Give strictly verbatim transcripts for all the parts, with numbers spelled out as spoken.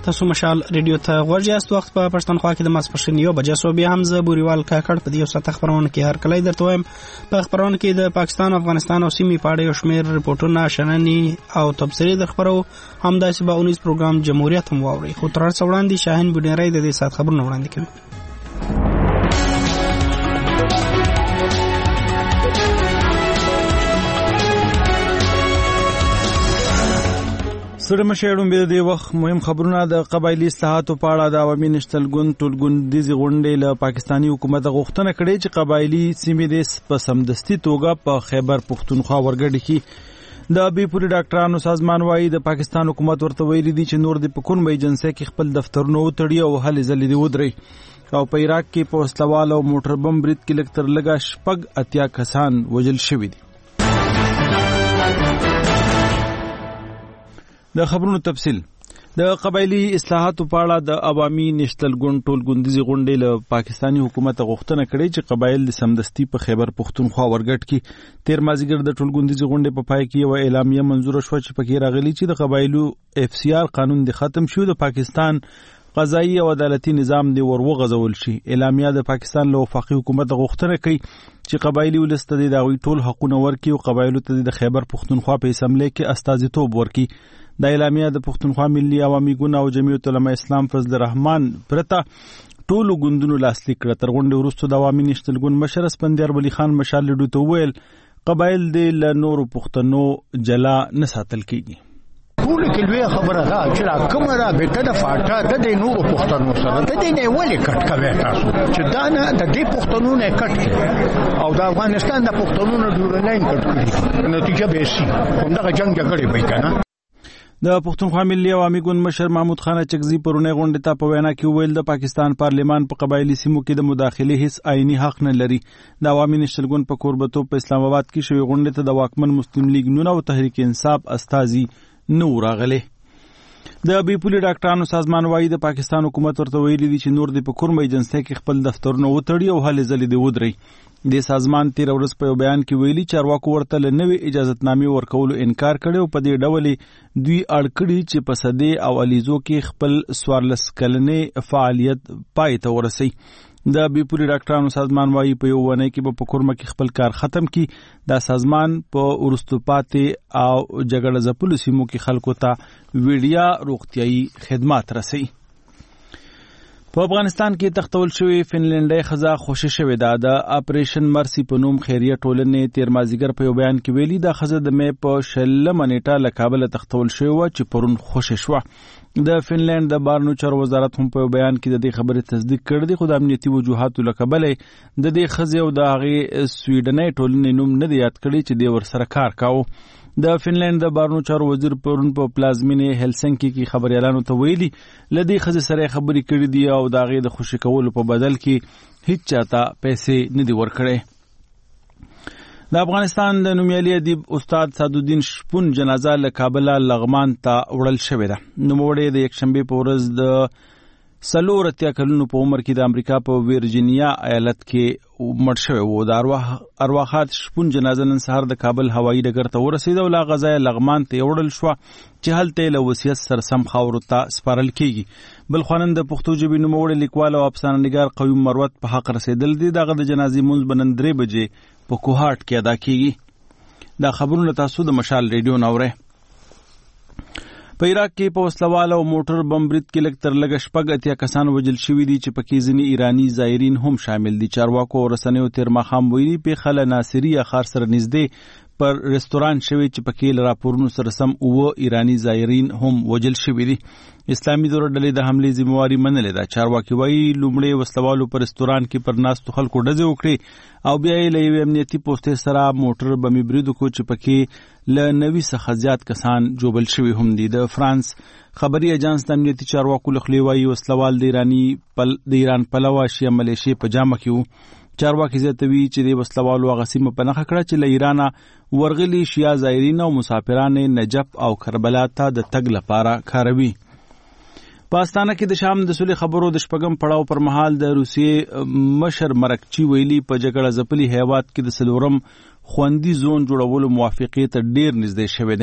تاسو مشال ریډیو ته غوږ یاست. وخت په پښتونخوا کې د ماسپښین یو بجې سو. بیا هم زه بوریوال کاکړ په دې یو ساعت خبرونه کې هر کله درته وایم. په خبرونه کې د پاکستان، افغانستان او سیمې په اړه یو شمېر ریپورټونه، شننې او تبصرې د خبرو همداسې به اونیز پروګرام جمهوریت هم واورئ. خو تر هر څه وړاندې شاهین بډنیری د دې ساعت خبرونه وړاندې کوي. سره مشهورم به د وخت مهم خبرونه د قبایلی اصلاحاتو په اړه د عوامي نشتل ګوند ټولګوندیزي غونډې له پاکستاني حکومت غوښتنه کړې چې قبایلی سیمې د په سمدستي توګه په خیبر پښتونخوا ورګډ کې د بیپوري ډاکټرانو سازمان وايي د پاکستان حکومت ورته ویلي دي چې نور د پکون به ایجنسي کې خپل دفترونه وتړي او هلې ځلې دی ودري. او په عراق کې په وسلوال او موټر بم برید کې لږ تر لږه شپږ اتیا کسان وژل شوي دي. د خبرونو تفصیل. د قبایلی اصلاحاتو په اړه د عوامي نشتل ګوند ټولګوندیزي غونډې له پاکستاني حکومت غوښتنه کړې چې قبایل د سمدستي په خیبر پښتونخوا ورګډ کې تیر مازیګر د ټولګوندیزي غونډې په پای کې یو اعلامیه منظور شو چې پکې راغلي چې د قبایلو اف سی آر قانون د ختم شو، د پاکستان قضایي او عدالتي نظام دی ورغځول شي. اعلامیه د پاکستان له وفاقي حکومت غوښتنه کوي چې قبایلی ولست د داوی ټول حقوقونه ورکړي او قبایلو ته د خیبر پښتونخوا په اسمبلی کې استازیتوب ورکړي. د اعلامیه د پښتونخوا ملي عوامي ګوند او جمعیت علماء اسلام فضل الرحمن پرته ټولو ګوندونو لاسلیک کړ. تر غونډې وروسته د عوامي نشتل ګوند مشر اسپندیار ولی خان مشال لډو ته ویل قبایل د نورو پښتنو جلا نه ساتل کیږي. ټول کلوې خبره ده چې کومه را به ته د فاټا د دې نورو پښتنو سره د دې نه ولې کټ کوي تاسو چې دا نه د دې پښتنو نه کټ او د افغانستان د پښتنو نه جوړ نه کټ کړي نتیجه به شي همدغه جنگ جګړه وای کنه. د پښتونخوا ملي عوامي ګوند مشر محمود خان چکزي پرونه غونډه ته په وینا کې ویل د پاکستان پارلیمان په قبایلی سیمو کې د مداخله هیڅ آئینی حق نه لري. د عوامي نشتل ګوند په کوربتو په اسلام آباد کې شوی غونډه ته د واکمن مسلم لیگ نون او تحریک انصاف استازي نو راغله. د بیپوري ډاکټرانو سازمان وايي د پاکستان حکومت ورته ویلي دي چې نور د پکورم ایجنسي کې خپل دفترونه وتړي او هلې ځلې دی ودري. د سازمان تیر ورځ په بیان کې ویلي چارواکو ورته له نوې اجازهتنامې ورکولو انکار کړي او په دې ډول دوی اړکړي چې په صدې او الیزو کې خپل سوارلس کلنې فعالیت پای ته ورسي. د بیپوري ډاکټرانو سازمان وايي په یو ونه کې په پکورم کې خپل کار ختم کړي. دا سازمان په ورستوپاتې او جګړه ځپلو سیمو کې خلکو ته ویډیا روغتيایي خدمات رسي. په افغانستان کې تختول شوی فنلنډي خزا خوشی شوې ده. د اپریشن مرسی په نوم خیریه ټولنې تیر مازیګر په یو بیان کې ویلي د خزه د مې په شلمه نیټه له کابل تختول شوی و چې پرون خوشی شو. د فنلند د بارنو چارو وزارت هم په بیان کې د دې خبرې تصدیق کړ دي، خو د امنیتي وجوهاتو له کبله د دې خزه او د هغه سویډنۍ ټولنې نوم نه دی یاد کړی چې د ور سره کار کاوه. د فنلند د بارنو چارو وزیر پرون په پلازمینه هلسنکی کې خبريالانو ته ویلي لدی خزه سره خبرې کړې دي او د هغه د خوشی کولو په بدل کې هیڅ چاته پیسې نه دی ورکړي. د افغانستان د نومیالي ادیب استاد سعدالدین شپون جنازه له کابل لغمان ته وړل شوې ده. نوموړی د یکشنبه په ورځ د څلور اتیا کلونو په عمر کې د امریکا په ویرجینیا ایالت کې مړ شوی و. د ارواح ارواحات شپون جنازه نن سهار د کابل هوایي ډګر ته ورسېده او لا غزا لغمان ته وړل شو چې هلته له وصیت سره سم خاورو ته سپارل کیږي. بل خوانند د پښتو ژبې نوموړی لیکوال او افسانه نګار قویم مروت په حق رسیدل دي. دغه د جنازې مونږ بنن درې بجې په کوهاټ کې ادا کیږي. دا خبرونه تاسو د مشال ریډیو ناوره. په عراق کې په وسلوال او موټر بم برید کې لږ تر لږه شپږ اتیا کسان وژل شوي دي چې پکې ځینې ایرانی زایرین هم شامل دي. چارواکو او رسنیو تیر ماښام ویلي پیښه له ناصري ښار سره نږدې پر رستوران شوی چې پکې له راپورونو سره سم اوه ایرانی زایرین هم وژل شوي دي. اسلامي دور ډلې د حملې ذمہواري منلې ده. چارواکي وایي لومړی وسلوالو پر رستوران کې پر ناستو خلکو ډزې وکړي او بیا یې له یوې امنیتي پوستې سره موټر بمي برید وکړ چې پکې له نوي څخه زیات کسان جوبل شوي هم دي. د فرانس خبري اجانس د امنیتي چارواکو له خولې وایي وسلوال د ایرانی پل د ایران پلوه شیعه ملیشې په جامه کې وو. چارواکي زیاتوي چې د وسلوالو هغه سیمه په نښه کړه چې له ایرانه ورغلي شیعه زایرین او مسافران نجف او کربلا ته د تګ لپاره کاروي. په استانه کې د شام د صلح خبرو د شپږم پړاو پر مهال د روسیې مشر مرکچی ویلي په جګړه ځپلي هیواد کې د څلورم خوندي زون جوړولو موافقې ته ډیر نږدې شوی دی.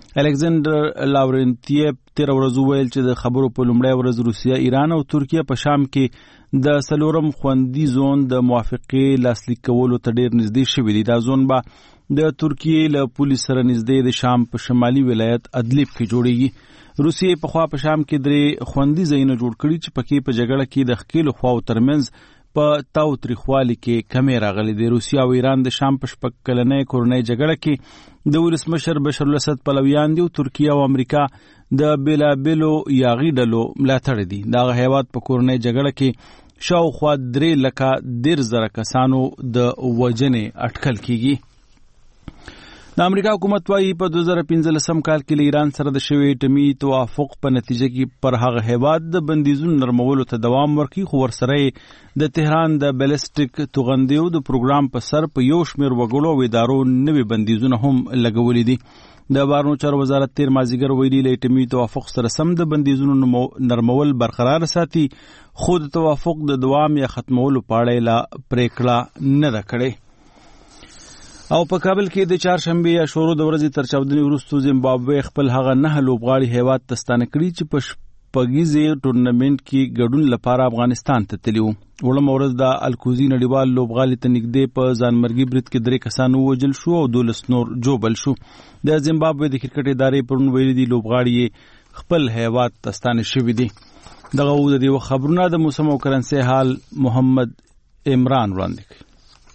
الکساندر لاورنتیف تیر ورځ ویل چې د خبرو په لومړی ورځ روسیه، ایران او ترکیه په شام کې د سلورم خوندي زون د موافقې لاسلیک کولو ته ډیر نږدې شوي دي. دا زون به د ترکیې له پولیس سره نږدې د شام په شمالي ولایت ادلیب کې جوړیږي. روسیې پخوا په شام کې درې خوندي ځایونه جوړ کړي چې پکې په جګړه کې د ښکېلو خواو ترمنځ په تاو تریخوالي کې کمې راغلي دي. روسیه او ایران د شام په شپږ کلنۍ کورنۍ جګړه کې د ولسمشر بشار الاسد پلویان دي او ترکیه او امریکا د بېلابېلو یاغي ډلو ملاتړ دي. دغه هیواد په کورنۍ جګړه کې شاوخوا درې لکه دېرش زره کسانو د وژنې اټکل کیږي. د امریکا حکومت وايي په دوه زره پنځلسم کال کې له ایران سره د شوي اټومي توافق په نتیجه کې پر هغه هیواد د بندیزونو نرمولو ته دوام ورکړي، خو ورسره د تهران د بیلسټیک توغندیو د پروګرام په سر په یو شمېر وګړو او ادارو نوي بندیزونه هم لګولي دي. د بهرنیو چارو وزارت تیر مازدیګر ویلي له اټومي توافق سره سم د بندیزونو نرمول برقرار ساتي، خو د توافق د دوام یا ختمولو په اړه لا پریکړه نه ده کړې. او په کابل کې د چهارشنبې یا شورو د ورځې تر چاودنې وروسته زیمبابوې خپل هغه نه لوبغاړي هیواد ته ستانه کړي چې په شپږیزې ټورنمنټ کې ګډون لپاره افغانستان ته تللي وو. وړمه ورځ د الکوزي نړیوال لوبغالي ته نږدې په ځانمرګي برید کې درې کسان ووژل شو او دولس نور جوبل شو. د زیمبابوې د کرکټ ادارې پرون ویلي دي لوبغاړي خپل هیواد ته ستانه شوي دي. دغه و د دې خبرونه د موسم او کرنسي حال محمد عمران وړاندې کوي.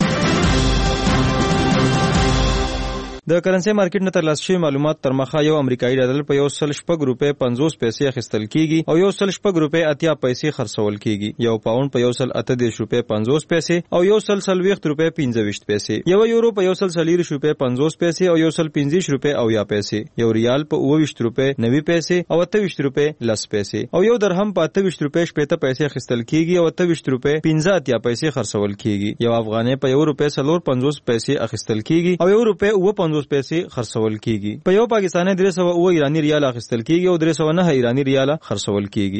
د کرنسي مارکیټ نه ترلاسه شوي معلومات تر مخه یو امریکایي ډالر په یو سل شپږ روپۍ پنځوس پیسې اخیستل کیږي او یو سل شپږ روپۍ اتیا پیسې خرڅول کیږي. یو پاوند په یو سل اته دېرش روپۍ پنځوس پیسې او یو سل څلوېښت روپۍ پنځه ویشت پیسې. یو یورو په یو سل څلېرویشت روپۍ پنځوس پیسې او یو سل پنځه روپۍ اویا پیسې. یو ریال په اوه ویشت روپۍ نوي پیسې او اته ویشت روپۍ لس پیسې او یو درهم په اته ویشت روپۍ شپېته پیسې اخیستل کیږي او اته ویشت روپۍ پنځه اتیا پیسې خرڅول کیږي. یو افغانۍ په یو روپۍ څلور پنځوس پیسې اخیستل کیږي او یو روپۍ اوه پنځوس پیسې خرڅول کیږي. په یو پاکستاني درې سوه اوه ایراني ریال اخیستل کیږي او درې سوه نه ایراني ریال خرڅول کیږي.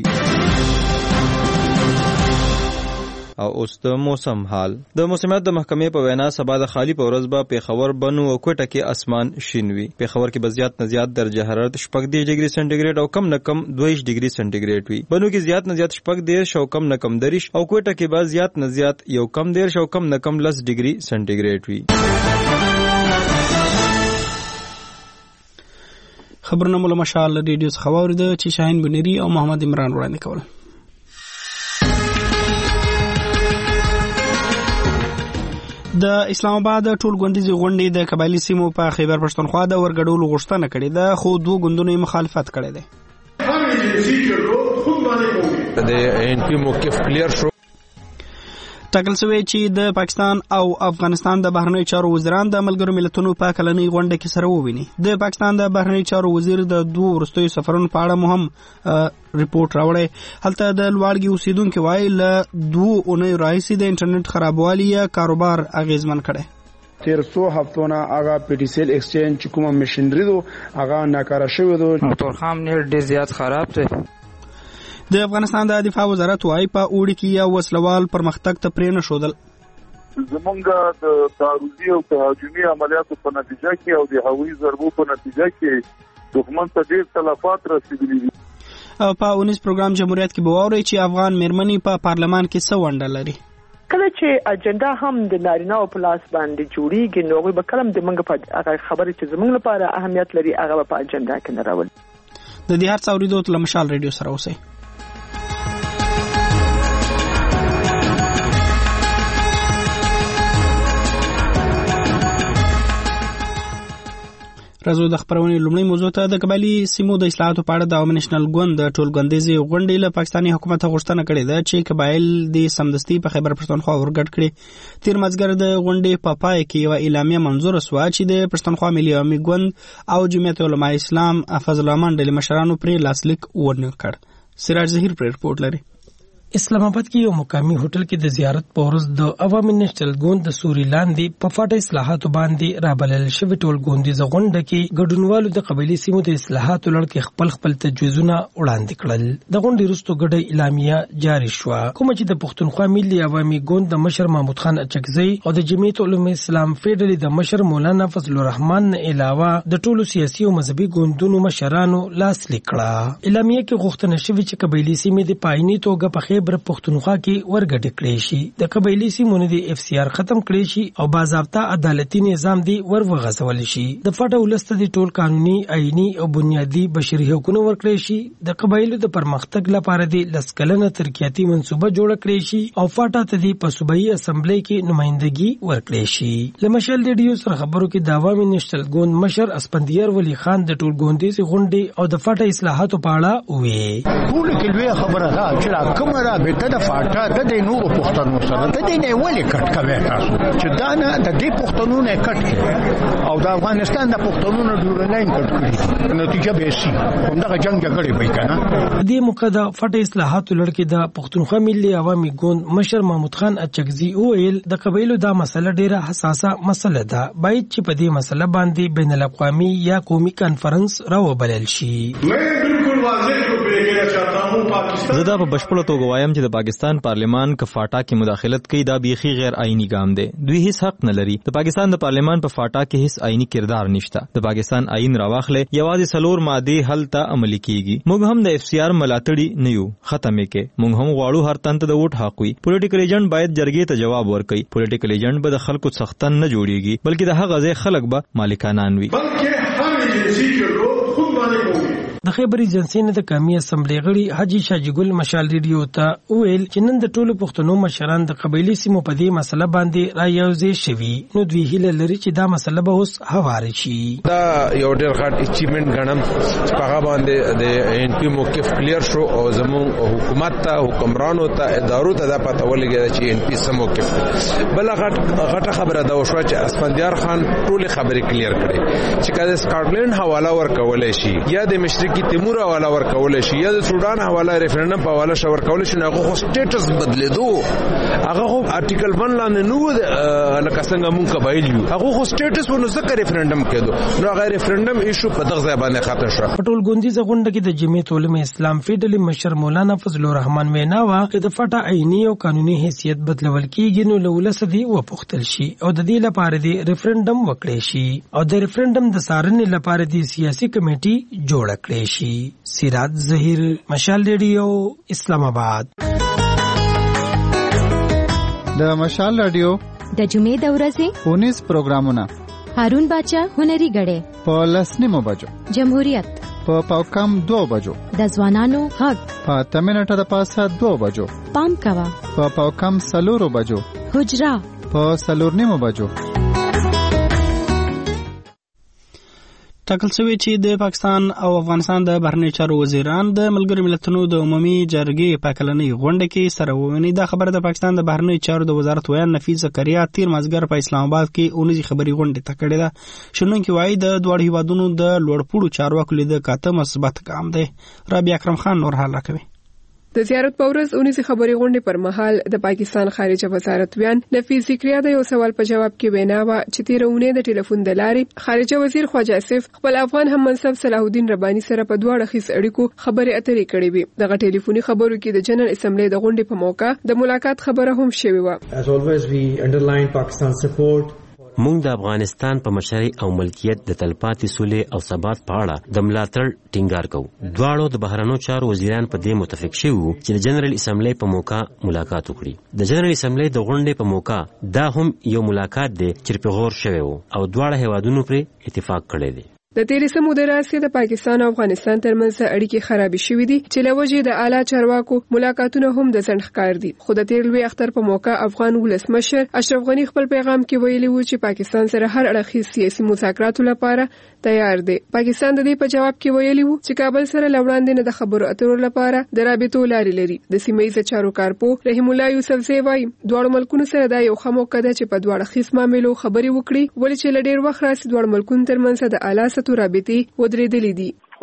او اوس د موسم حال. د موسمیات د محکمې په وینا سبا د خالی په ورځ به پیښور، بنو او کوټه کې اسمان شین وي. پیښور کې به زیات نه زیات درجه حرارت شپږ دېرش ډیګري سانتیګریډ او کم نه کم دوه ویشت ډیګري سانتیګریډ وي. بنو کې زیات نه زیات شپږ دېرش او کم نه کم دېرش او کوټه کې به زیات نه زیات یو کم دېرش او کم نه کم لس ډیګري سانتیګریډ وي. خبرونه مو له مشال ریډیو څخه واورېده چې شاهین بنيري او محمد عمران وړاندې کول. د اسلام آباد ټول غونډیزي غونډې د قبایلی سیمو په خیبر پښتونخوا د ورګډولو غوښتنه کړې ده، خو دوه ګوندونو مخالفت کړی دی. د ان پی موقف کلیر شو. ټاکل شوی چې د پاکستان او افغانستان د بهرنیو چارو وزیران د ملګرو ملتونو په کلنۍ غونډه کې سره وویني. د پاکستان د بهرنیو چارو وزیر د دوه وروستیو سفرونو په اړه مهم ریپورت راوړی. هلته د لوړګي اوسیدونکو وایي له دوه اونیو راهیسې د انټرنیټ خرابوالي یا کاروبار اغیزمن کړی. تیر څو هفتونه هغه پی ټی سی ایل ایکسچینج کومه مشینری دو هغه ناکاره شوی دو. موټر خام نه ډیر زیات خراب دی. د افغانستان د دفاع وزارت وايي په اوړي کې یا وسلوال پرمختګ ته پرې نه شودل. زمونږ د تعرضي او تهاجمي عملیاتو په نتیجه کې او د هوایي ضربو په نتیجه کې دښمن ته ډېر تلفات رسیدلي دي. او په اونیس پروګرام جمهوریت کې به واورئ چې افغان میرمنې په پارلمان کې څه ونډه لري. کله چې اجنډا هم د نارینه او پلاس باندې جوړیږي نو هغوی به کلم د موږ په هغه خبرې چې زموږ لپاره اهمیت لري هغه به په اجنډا کې نه راولي. د دې هر څه اورېدو له مشال ریډیو سره اوسئ. راځو د خبرونې لومړی موضوع ته. د قبایلی سیمو د اصلاحاتو په اړه د عوامي نېشنل ګوند د ټولګوندیزې غونډې له پاکستاني حکومت غوښتنه کړې ده چې قبایل د سمدستي په خیبر پښتونخوا ورګډ کړي. تیر مازدیګر د غونډې په پای کې یوه اعلامیه منظوره سوه چې د پښتونخوا ملي عوامي ګوند او جمعیت علماء اسلام فضل الرحمن ډلې مشرانو پرې لاسلیک ورنه کړ. سراج ظهیر پرې رپورټ لري. اسلام آباد کې یو مقامي هوټل کې د زیارت په ورځ د عوامي نېشنل ګوند د سوري لاندې په فاټه اصلاحاتو باندې رابلل شوی ټول ګوندیزه غونډه کې ګډونوالو د قبایلي سیمو د اصلاحاتو لړ کې خپل خپل تجویزونه وړاندې کړل. د غونډې وروسته ګډه اعلامیه جاری شوه کوم چې د پښتونخوا ملي عوامي ګوند د مشر محمود خان اچکزی او د جمعیت علماء اسلام فیډرالي د مشر مولانا فضل الرحمن نه علاوه د ټولو سیاسي او مذهبي ګوندونو مشرانو لاسلیک کړه. اعلامیه کې غوښتنه شوې چې قبایلي سیمې د پایني توګه په خیبر پښتونخوا کې ورګډ کړي شي، د قبایلي سیمونو د اف سی آر ختم کړي شي او باضابطه عدالتي نظام دی ورغځول شي. د فاټه ولست د ټول قانوني آئینی او بنیادی بشري حقوقونه ورکړي شي. د قبایلو د پرمختګ لپاره د لسکلنه ترقیاتي منصوبه جوړ کړي شي او فاټه ته د پسوبایي اسمبلی کې نمائندګي ورکړي شي. لمشل ریډیو سره خبرو کې د عوامي نېشنل ګوند مشر اسپندیار ولی خان د ټول ګوندیز غونډې او د فاټه اصلاحاتو په اړه وویل. ټول کلوې خبره ده چې کومه رابطه د فاټا د نورو پښتنو سره د دې نه ولې کټ کوي تاسو چې دا نه د دې پښتنو نه کټ کړي او د افغانستان د پښتنو نه ډور نه کټ کړي نتیجه به شي همدغه جنگ جګړې وي کنه. د مقدا فټ اصلاحاتو لړ کې د پښتونخوا ملي عوامي ګوند مشر محمود خان اچکزی وویل د قبایلو دا مسله ډیره حساسه مسله ده، باید چې په دې مسله باندې بین الاقوامي یا قومي کانفرنس راوبلل شي. زه دا په بشپړه توګه وایم چې د پاکستان پارلیمان که فاټا کې مداخلت کوي دا بیخي غیر آئینی ګام دی. دوی هیڅ حق نه لري. د پاکستان د پارلیمان په فاټا کې هیڅ آئینی کردار نشته. د پاکستان آئین راواخلې یوازې څلور مادې حل ته عملي کیږي. موږ هم د اف سی آر ملاتړي نه یو، ختمې کې موږ هم غواړو هر تن ته د ووټ حق وي. پولیټیکل ایجنټ باید جرګې ته جواب ورکړي. پولیټیکل ایجنټ به د خلکو څښتن نه جوړیږي بلکې د هغه ځای خلک به مالکانان وي. د خیبر ایجنسی نه د قومي اسمبلی غړي حاجی شاجګل مشال ریډیو ته ویل چې نن د ټولو پښتنو مشران د قبایلي سیمو په دې مسله باندې رايوځي شوي، نو دوی هیله لري چې دا مسله به اوس هواره شي. دا یو ډېر غټ اچیومنت غنم چې هغه باندې د ان پی موقف کلیر شو او زموږ حکومت ته حکمرانو ته ادارو ته دا پته ولګی چې ان پی سم موقف بل غټ غټه خبره دا وشو چې اسفندیار خان ټول خبرې کلیر کړي چې کله سکاټلند حواله ورکول شي یا د مشرقي تیمور حواله ورکول شي یا د سودان حواله ریفرندم په حواله شو ورکول شي، هغه خو سټیټس بدلیدو. هغه خو آرټیکل ون لاندې نو لکه څنګه مونږ قبایل یو، هغه خو سټیټس ونه ځکه ریفرندم کېدو، نو هغه ریفرندم ایشو په دغه ځای باندې ختم شو. په ټول ګوندیزه غونډه کې د جمعیت علماء اسلام فیډرالي مشر مولانا فضل الرحمن وینا وا چې د فټا آئینی او قانوني حیثیت بدلول کېږي نو لولس دی و پختل شي او د دې لپاره دی ریفرندم وکړي شي او د ریفرندم د سارنې لپاره دی سیاسي کمیټي جوړ کړي شي. سراج ظهیر، مشال ریډیو، اسلام آباد. د مشال ریډیو د جمعې د ورځې اونیس پروګرامونه هارون باچا هنري غړې په لسنیمو بجو، جمهوریت په پاوکم دو بجو، د ځوانانو حق په تمنټه د پاسه دو بجو، پام کوا په پاوکم سلورو بجو، حجرا په سلورنیمو بجو. ټاکل شوی چې د پاکستان او افغانستان د بهرنی چارو وزیران د ملګرو ملتونو د عمومي جرګې په کلنۍ غونډه کې سره وویني. دا خبره د پاکستان د بهرنی چارو د وزارت ویان نفیس زکریا تیر مازګر په اسلام آباد کې اونیزي خبري غونډه ته کړې ده. شنونکي وایي د دوه هیوادونو د لوړپوړو چارواکو لید کاته مثبت ګام دی. رابعه اکرم خان نور حال راکوي. د زیارت په ورځ اونیزي خبري غونډې پر مهال د پاکستان خارجه وزارت ویان نفیس زکریا د یو سوال په جواب کې وینا وا چې تیرونه د ټلیفون د لارې خارجه وزیر خواجه اسف خپل افغان هم منصب صلاح الدین ربانی سره په دواړه خیس اړیکو خبرې اترې کړې وي. دغه ټلیفوني خبرو کې د جنرال اسمبلی د غونډې په موقع د ملاقات خبره هم شوې و. As always we underline Pakistan support. موږ د افغانستان په مشرۍ او ملکیت د تلپاتې سولې او ثبات په اړه د ملاتړ ټینګار کوو. دواړو د بهرنیو چارو وزیران په دې متفق شوي وو چې د جنرال اسمبلی په موقع ملاقات وکړي. د جنرال اسمبلی د غونډې په موقع دا هم یو ملاقات دی چې په غور شوی وو او دواړه هیوادونو پرې اتفاق کړی دی. د تیرې سمو د راسي د پاکستان او افغانستان ترمنځ اړیکې خرابې شوې دي چې لوجې د اعلی چارواکو ملاقاتونه هم د ځنډ ښکار دي. خو د تیر لوی اختر په موقع افغان ولسمشر اشرف غنی خپل پیغام کې ویلي وو چې پاکستان سره هر اړخیز سیاسي مذاکراتو لپاره تیار دی. پاکستان د دې په جواب کې ویلي وو چې کابل سره لوړاندې نه د خبرو اترو لپاره د رابطو لارې لري. د سیمې چارو کارپو رحیم الله یوسف زی وايي دوه ملکونو سره دا یو خمو کده چې په دوه اړخیز معاملو خبري وکړي ولې چې لډیر وخت راسي دوه ملکونو ترمنځ د اعلی سطحو رابطې ودرېدلې دي.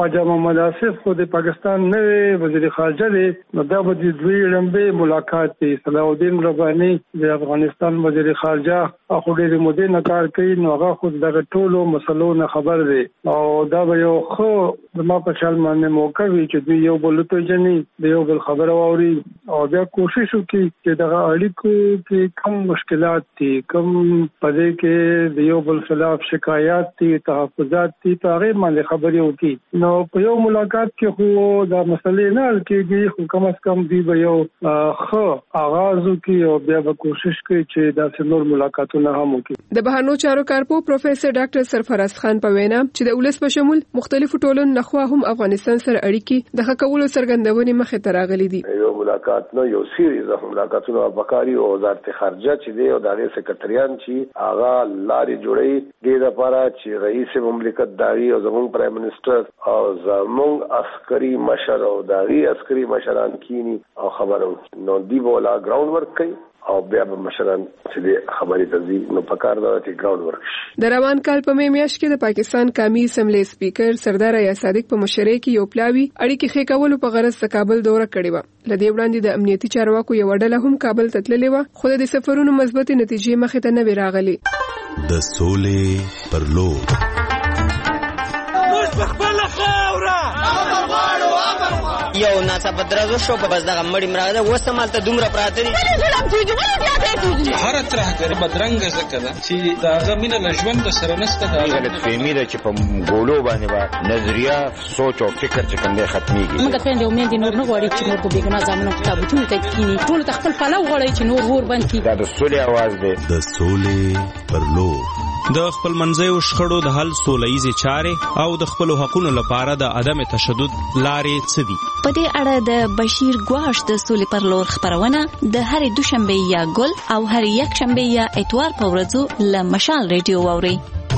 خواجه محمد آصف خو د پاکستان نوې وزیر خارجه دی، نو دا به د دوی لمبه ملاقات دی. صلاح الدین رباني د افغانستان وزیر خارجه خو ډېر مودې نه کار کوي، نو هغه خو دغه ټولو مسلو نه خبر دی او دا به یو خو زما په خیال باندې موقع وي چې دوی یو بل پیژني، د یو بل خبره واوري او بیا کوشش وکړي چې دغه اړیکو کې کم مشکلات دي، کم پدې کې د یو بل خلاف شکایات دي، تحفظات دي، په هغه باندې خبرې وکړي. نو په یو ملاقات کې خو دا مسلې نه حل کېږي، خو کم از کم دوی به یو ښه آغاز وکړي او بیا به کوشش کوي چې داسې نور ملاقاتونه هم وکړي. د بهرنیو چارو کارپو پروفیسور ډاکټر سرفراز خان په وینا چې د ولس په شمول مختلفو ټولنو لخوا هم افغانستان سره اړیکې د ښه کولو څرګندونې مخې ته راغلي دي. یو ملاقات نه یو سیریز اف ملاقاتونه بکاري او وزارت خارجه چې دی او د هغې سکرټریان چې هغه لارې جوړوي دې لپاره چې رئیس مملکت داغي او زموږ پرایم منسٹر او زموږ عسکري مشر او داغي عسکري مشران کینی او خبرو نو دی بولا ګراوند ورک کوي او بیا به مشران چې خبرې تزي نو پکار دا چې ګراوند ورک شي. د روان کال په مې میاشت کې د پاکستان قومي اسمبلی سپیکر سردار یا صادق په مشرۍ کې یو پلاوی اړیکې ښه کولو په غرض د کابل دوره کړې و. لدې وړاندې د امنیتي چارواکو یو ډله هم کابل ته تللې و، خو د سفرونو مثبت نتیجې مخې ته نه راغلي. د سولې پر لور یو ناڅاپه درز وشو په بس دغه مړی مراغله وسه مالته دومره پراته دي هر ترهګر بدرنګ زکه ده چې داغه مینه لژوند سره نسته دا غلط فهمي ده چې په ګولو باندې با نظریه سوچ او فکر چې کوم ختميږي. موږ ته د امید نور نه غواړي چې نور په بیګنا ځامنو کتابونه ته کینی ټول تخپل پلو غواړي چې نور ور باندې دا د سولې आवाज ده. د سولې پر لور د خپل منځیو شخړو د حل سولهییزې چارې او د خپلو حقونو لپاره د عدم تشدد لارې څه دي؟ په دې اړه د بشیر ګواش د سولې پر لور خبرونه د هرې دوشنبه یا ګل او هرې یک شنبه یا اتوار په ورځو له مشال ریډیو واورئ.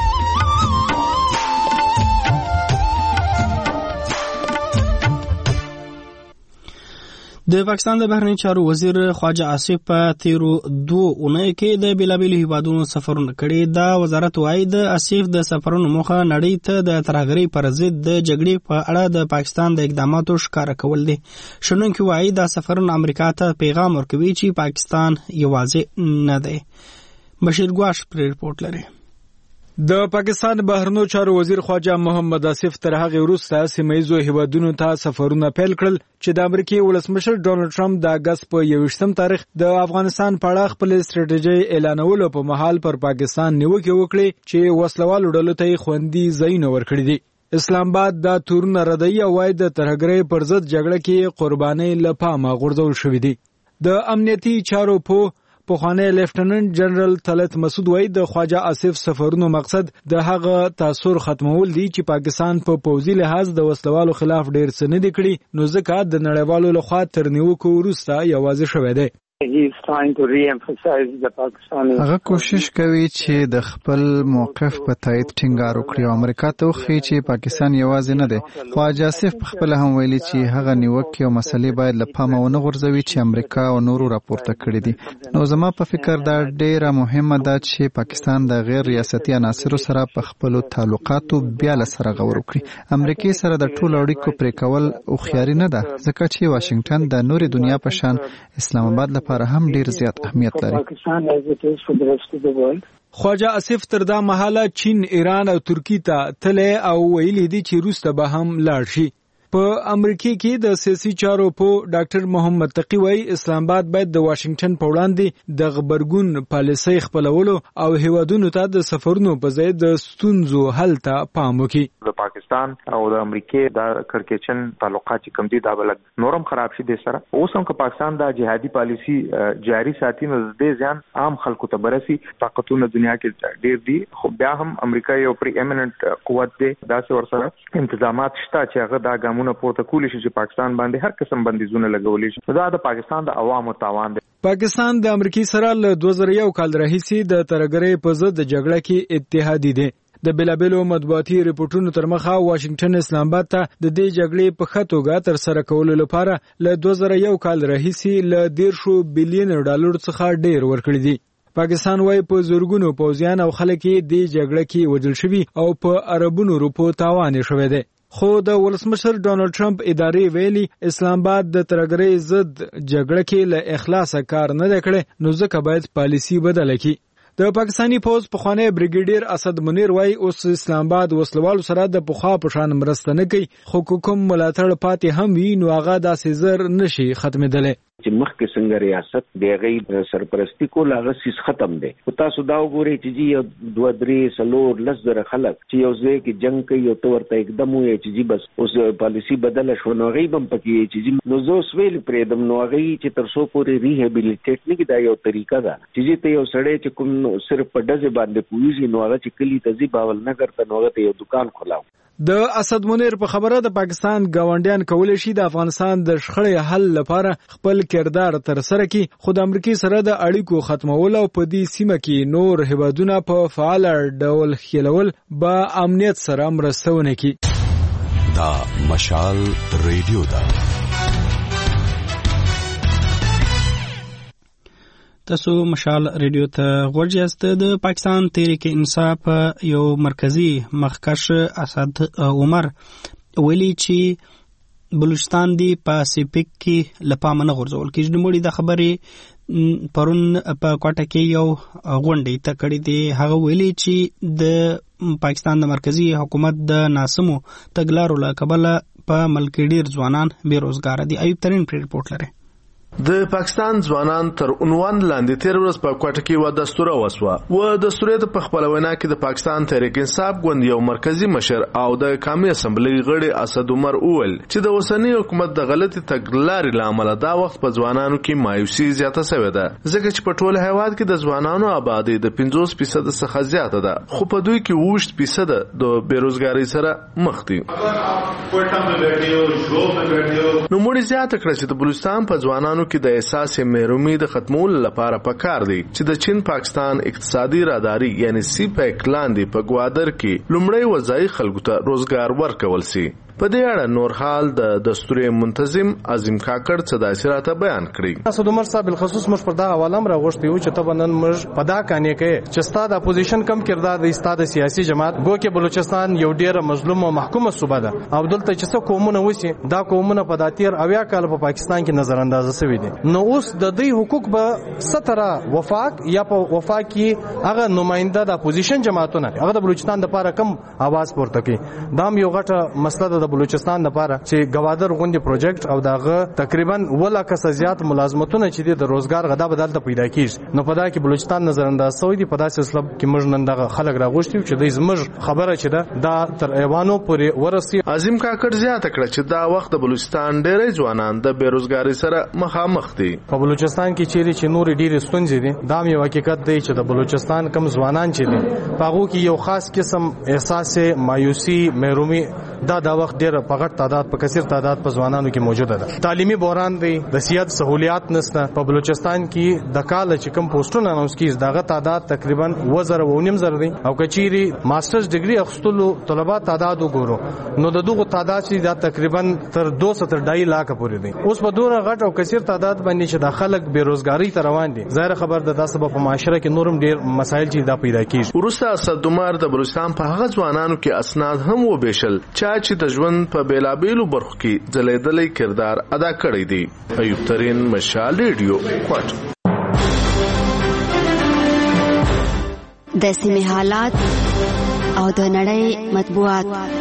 د پاکستان د بهرنیو چارو وزیر خواجه آصف په تیرو دوه اونیو کې د بیلابیلو هیوادونو سفرونه کړي. دا وزارت وايي د آصف د سفرونو موخه نړۍ ته د ترهګرۍ پر ضد د جګړې په اړه د پاکستان د اقداماتو ښکاره کول دي. شنونکي وايي دا سفرونه امریکا ته پیغام ورکوي چې پاکستان یوازې نه دی. بشیر ګواش پر ریپورت لري. د پاکستان بهرنیو چارو وزیر خواجه محمد آصف تر هغه وروسته سیمه‌ییزو هیوادونو ته سفرونه پیل کړل چې د امریکای ولسمشر ډونالد ټرمپ د اگست په یوویشتم تاریخ د افغانستان په اړه خپل ستراتیژي اعلانولو په مهال پر پاکستان نیوکې وکړي چې وسلوالو ډلو ته خوندي ځایونه ورکړي دي. اسلام آباد د تورونه ردی او وايي د ترهګرۍ پر ضد جګړه کې قرباني لپاره غورځول شوې دي. د امنیتي چارو په پخوانی لیفټننټ جنرال طلعت مسعود وايي د خواجه آصف سفرونو مقصد د هغه تاثیر ختمول دي چې پاکستان په پوځي لحاظ د وسلوالو خلاف ډیر څه نه دي کړي، نو ځکه د نړیوالو لخوا تر نیوکو وروسته یوازې شوی دی. هغه کوشش کوي چې د خپل موقف په تایید ټینګار وکړي او امریکا ته وښيي چې پاکستان یوازې نه دی. خواجه آصف په خپل هم ویلي چې هغه نیوکې او مسلې باید له پامه ونه غورځوي چې امریکا او نورو راپورته کړي دي. نو زما په فکر دا ډیره مهمه ده چې پاکستان د غیر ریاستي عناصرو سره په خپل تعلقاتو بیا له سره غور وکړي. امریکای سره د ټولو اړیکو پرې کول خوخياري نه ده، ځکه چې واشنگټن د نورې دنیا په شان اسلام آباد لپاره هم ډیر زیات اهمیت لري. خواجه آصف تر دا مهاله چین، ایران او ترکی ته تله او ویلي دي چې روسته به هم لاړ شي. په امریکا کې د سیاسي چارو په ډاکټر محمد تقی وايي اسلام آباد باید د واشنگټن په وړاندې د غبرګون پالیسۍ خپلولو او هیوادونو ته د سفرونو په ځای د ستونزو حل ته پام وکړي. د پاکستان او د امریکا د کړکېچن تعلقات کم دي دا بل نورم خراب شي. د سره اوس هم که پاکستان د جهادي پالیسي جاری ساتي نو د ځان عام خلکو ته برسي. طاقتونه دنیا کې ډېر دي، خو بیا هم امریکا یو پری ایمننت قوت دی، داسې ورسره انتظامات شته چې هغه دا ګامونه پورته کولی شي چې پاکستان باندې هر قسم بندیزونه لګولي شي. دا د پاکستان د عوامو تاوان دی. پاکستان د امریکای سره له دوه زره یو کال راهیسې د ترهګرۍ په ضد جګړه کې اتحادي دی. د بلابلو مطبوعاتي ریپورتونو تر مخه واشنگټن اسلام آباد ته د دې جګړې په ښه توګه تر سره کولو لپاره له دوه زره یو کال راهیسې له دیرشو بلین ډالر څخه ډیر ورکړي دي. پاکستان وايي په زورګونو پوځیان او خلک یې د جګړې کې وژل شوي او په عربونو روپو تاوان شوی دی. خو د ولسمشر ډانلډ ټرمپ ادارې ویلي اسلام آباد د ترګرۍ ضد جګړه کې له اخلاصه کار نه کړي نو ځکه باید پالیسی بدله کړي. د پاکستانی پوز پخوانی بریګیډیر اسد منیر وای اوس اسلام آباد وسلوالو سره د پخوا په شان مرسته نه کوي خو کوم ملاتړ پاتې هم وي نو هغه داسې زر نشي ختمېدلی چې مخکې څنګه ریاست د هغې سرپرستی کول هغه سیس ختم دی. خو تاسو دا وګورئ چې جی یو دوه درې څلور لس زره خلک چې یو ځای کې جنګ کوي او ته ورته اقدام وایې چې جی بس اوس پالیسي بدله شوه نو هغوی به هم پکې چې جی نو زه اوس ویل پرېږدم نو هغوی چې تر څو پورې ریهیبلیټیټ نه کړي دا یو طریقه ده چې جی ته یو سړی چې کوم صرف په ډزې باندې پوهېږي نو هغه چې کلي ته ځي باول نه ګرته نو هغه ته یو دکان خلاو. د اسد منیر په خبره د پاکستان ګاونډیان کولی شي د افغانستان د شخړې حل لپاره خپل کردار تر سره کړي خو د امریکا سره د اړیکو ختمول او په دې سیمه کې نور هیوادونه په فعال ډول خلول به امنیت سره مرسته ونه کړي. دا مشال ریډیو دا تاسو مشال ریډیو ته غوږ یاست. د پاکستان تحریک انصاف یو مرکزی مخکش اسد عمر ویلي چې بلوچستان دی پاسفیک کې لپاره نه غورځول کېږي. نو مړي د خبرې پرون په کوټه کې یو غونډه ته کړې دي. هغه ویلي چې د پاکستان د مرکزی حکومت د ناسمو تګلارو له کبله په ملک ډیر ځوانان بیروزګار دي. ایوب ترین پر رپورت لري. د پاکستان ځوانان تر عنوان لاندې تیر ورځ په کوټه کې و دستور وسوه و دستور ته په خپل وینا کې د پاکستان تحریک انصاف ګوند یو مرکزی مشر او د قومي اسمبلی غړي اسد عمر اول چې د وسنی حکومت د غلطي تګلارې لامل دا وخت په ځوانانو کې مایوسي زیاته شوې ده ځکه چې په ټول هیواد کې د ځوانانو آبادی د پنځوس فیصد څخه زیاته ده خو په دوی کې اووه فیصد د بیروزګاری سره مخ دي. نو موږ زیاته کړ چې د بلوچستان په ځوانانو کې د احساس محرومي د ختمولو لپاره پکار دی چې د چین پاکستان اقتصادي راداري یعنی سی پیک لاندې په ګوادر کې لومړی وځای خلکو ته روزګار ورکول سي. په دې اړه نور حال د دستوري منتظم عظیم کاکړ څه داسې راته بیان کړی. اسد عمر صاحب بالخصوص مش پر دا حواله را غوښتي و چې ته بنن مر په دا کانې کې چې ستاد اپوزیشن کم کردار د ستاد سیاسي جماعت گو کې بلوچستان یو ډیر مظلوم او محکومه صوبه ده او دلته چې څه قومونه وسی دا قومونه په داتیر اویا کال په پاکستان کې نظر انداز شوی دي. نو اوس د دوی حقوق به ستره وفاق یا په وفاق کې هغه نماینده د اپوزیشن جماعتونه هغه د بلوچستان د لپاره کم आवाज پورته کوي. دا یو غټه مسله ده د بلوچستان لپاره چې ګوادر غونډې پروجیکټ او داغه تقریبا ولا کس زیات ملازمتونه چې د روزګار غدا بدل ته پیدا کیږي. نو په دا کې بلوچستان نظر انداز شوی دی. په داسې اسلوب کې موږ نن دغه خلک راغوښتي چې د زموږ خبره چې ده دا تر ایوانو پورې ورسي. عظیم کاکړ زیاته کړه چې دا وخت د بلوچستان ډېری ځوانان د بیروزګاری سره مخامخ دي. په بلوچستان کې چیرې چې نور ډېرې ستونزې دي دا یو حقیقت دی چې د بلوچستان کم ځوانان چې دي هغه کې یو خاص قسم احساس مایوسی محرومي دا د وخت ډېر په غټ تعداد په کثیر تعداد په ځوانانو کې موجوده ده. تعلیمي بحران دی د صحت سہولیات نشته. په بلوچستان کې د کال چې کم پوسټونه اناونس کیږي داغه تعداد تقریبا وزر و نیم زر دی او کچيري ماسترز ډیګري اخستلو طلبات تعداد وګورو نو د دغه تعداد چې دا تقریبا تر دوه سوه تر ډای لاکه پورې دی. اوس په دوره غټ او کثیر تعداد باندې چې د خلک بیروزګاری ته روان دي ظاهر خبر ده تاسو په معاشره کې نورم ډیر مسایل چې دا پیدا کیږي. ورسته اسد عمر د بلوچستان په هغه ځوانانو کې اسناد هم و بشل چې د ژوند په بیلابیلو برخو کې ځلېدلې کردار ادا کړی دی. ایوب ترین مشال ریډیو کوټ. د سیمې حالات او د نړۍ مطبوعات.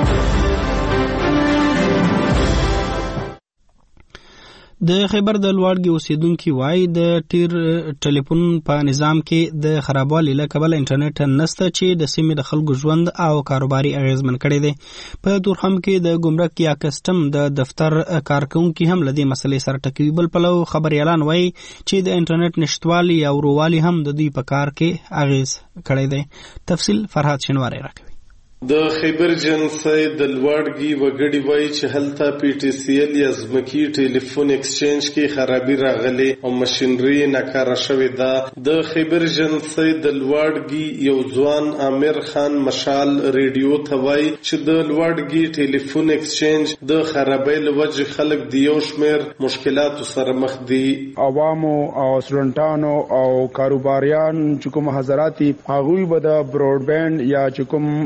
د خیبر د لوړګي اوسیدونکو وای د ټیر ټلیفون په نظام کې د خرابوالي له کبله انټرنیټ نشته چې د سیمې د خلکو ژوند او کاروباري اغیزمن کړي دي. په دورخم کې د ګمرک یا کسټم د دفتر کارکونکو هم لدی مسلې سره ټکوي. بل پلو خبر اعلان وای چې د انټرنیټ نشټوالي او رووالي هم د دوی په کار کې اغیز کړي دي. تفصیل فرحات شنواری راکوي. د خیبر جنسي د لوړګي وګړي وایي چې هلته پی ټی سی ال یا ځمکي ټلیفون ایکسچینج کې خرابي راغلي او ماشينري ناکاره شوې ده. د خیبر جنسي د لوړګي یو ځوان عامر خان مشال ریډیو ته وایي چې د لوړګي ټلیفون ایکسچینج د خرابۍ له وجې خلک د یو شمېر مشکلاتو سره مخ دي. عوامو او سټوډنټانو او کاروباریان چې کوم حضرات هغوی به د براډباند یا چې کوم پی ټی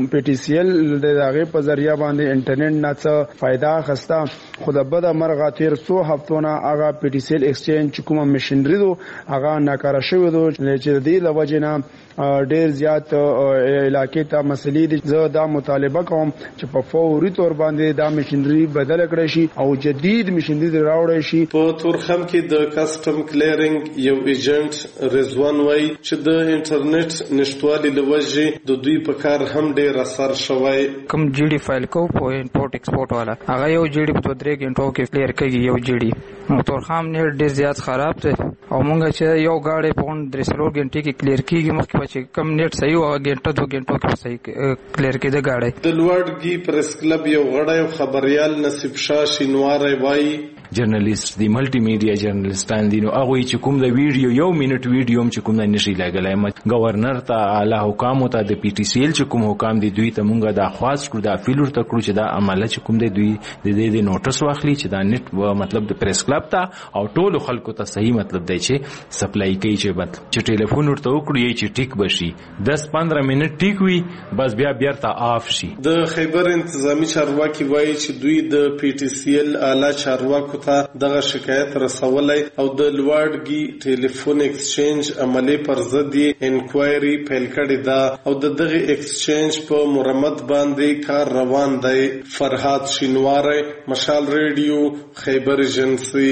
سی ایل د هغه په ذریعہ باندې انټرنیټ نه څه फायदा خستا خو د بده مرغه تیر څو هفتونه هغه پی ټی سی ایل ایکسچینج کومه مشینری دو هغه ناکاره شوی دو چې د دې لوجنه ډیر زیات علاقې ته مسلې دي. زه دا مطالبه کوم چې په فوري تور باندې دا مشینری بدل کړی شي او جدید مشینری راوړی شي. په تورخم کې د کسٹم کلیرینګ یو ایجنټ رضوان وای چې د انټرنیټ نشټوالي لوجه د دوی په کار هم ډیر اثر شوی. کوم جی ډي فایل کو په امپورټ ایکسپورټ والا هغه یو جی ډي په درې غنټو کې کلیر کوي. یو جی ډي تورخم نه ډیر زیات خراب دی او مونږ چې یو غاړي په درې سلور غنټې کې کلیر کیږي مخکې چې کم نیټ صحیح او غنټه دو غنټو کې صحیح کلیر کېده غاړي. د لوړګي پریس کلب یو غړی خبريال نصیب شاه شینوار وای جرنالیست دی ملټي میډیا جرنالیستان دي نو هغه چې کوم د ویډیو یو منټ ویډیو هم چې کوم نه نشي لګلای م گورنر ته اعلی حکام ته د پی ټی سی ایل چې کوم حکام دي دوی ته مونږه د خاص کړو د فیلور ته کړو چې دا عمله چې کوم دی دوی د دې د نوټس واخلي چې دا نت مطلب د پریس کلب ته او ټولو خلکو ته صحیح مطلب دی چې سپلای کوي چې بت چې ټلیفون ورته وکړي چې ټیک بشي دس پندرہ منټ ټیک وي بس بیا بیرته آف شي. د خیبر انتظامی چارواکي وایي چې دوی د پی ټی سی ایل اعلی چارواکو ته دغه شکایت رسولای او د لوړګي ټلیفون ایکسچینج عملی پر ضد انکوایری پیل کړی دا او د دغه ایکسچینج په مرمت باندې کار روان دی. فرهاد شینوار مشال ریډیو خیبر ایجنسی.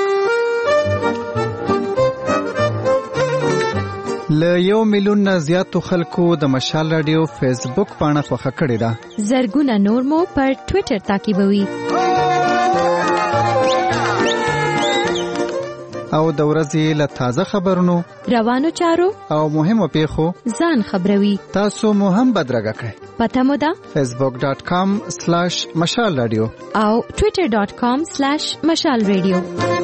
ل یو میلیون نه زیاتو خلکو د مشال رادیو فیسبوک پاڼه خوښه کړې ده. زرګونه نور مو پر ټوئیټر تعقیبوي او د ورځې له تازه خبرونو روانو چارو او مهمو پیښو ځان خبروي. تاسو مو هم بدرګه کړئ. پته مو ده فیسبوک ډاٹ کام سلاش مشال رادیو او ټوئیټر ډاٹ کام سلاش مشال رادیو.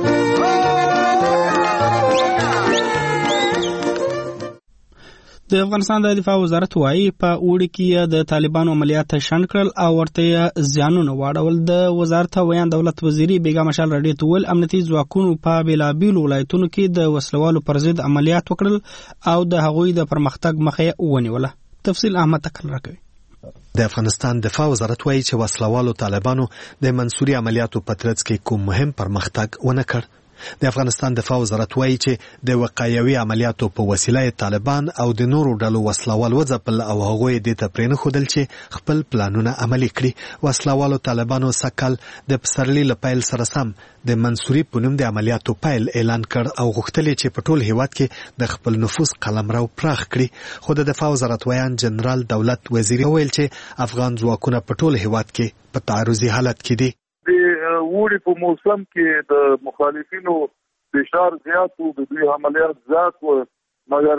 د افغانستان د دفاع وزارت وايي په اوړي کې د طالبانو عملیات شنډ کړل او ورته زیانونه واړول. د وزارت ویان دولت وزیری بیګا مشال رادیو ته ول امنیتي ځواکونو په بیلابیل ولایتونو کې د وسلوالو پر ضد عملیات وکړل او د هغوی د پرمختګ مخه ونیوله. تفصیل احمد تکل راکوي. د افغانستان دفاع وزارت وايي چې وسلوالو طالبانو د منصوري عملیاتو په ترڅ کې کوم مهم پرمختګ ونه کړ. د افغانستان دفاع وزارت وايي چې د وقایوي عملیاتو په وسیله طالبان او د نورو ډلو وسلوال وځپل او هغوی د تپرین خودل چې خپل پلانونه عملي کړي. وسلوالو طالبانو سکل د پسرلی لپیل سره سم د منصوري په نوم د عملیاتو پیل اعلان کړ او غوښتل چې په ټول هیواد کې د خپل نفوذ قلمرو پراخ کړي. خو د دفاع وزارت ویان جنرال دولت وزیری ویل چې افغان ځواکونه په ټول هیواد کې په تعرضي حالت کې دي. وړي په موسم کې د مخالفینو فشار زیات وو، د دوی عملیات زیات وو، مګر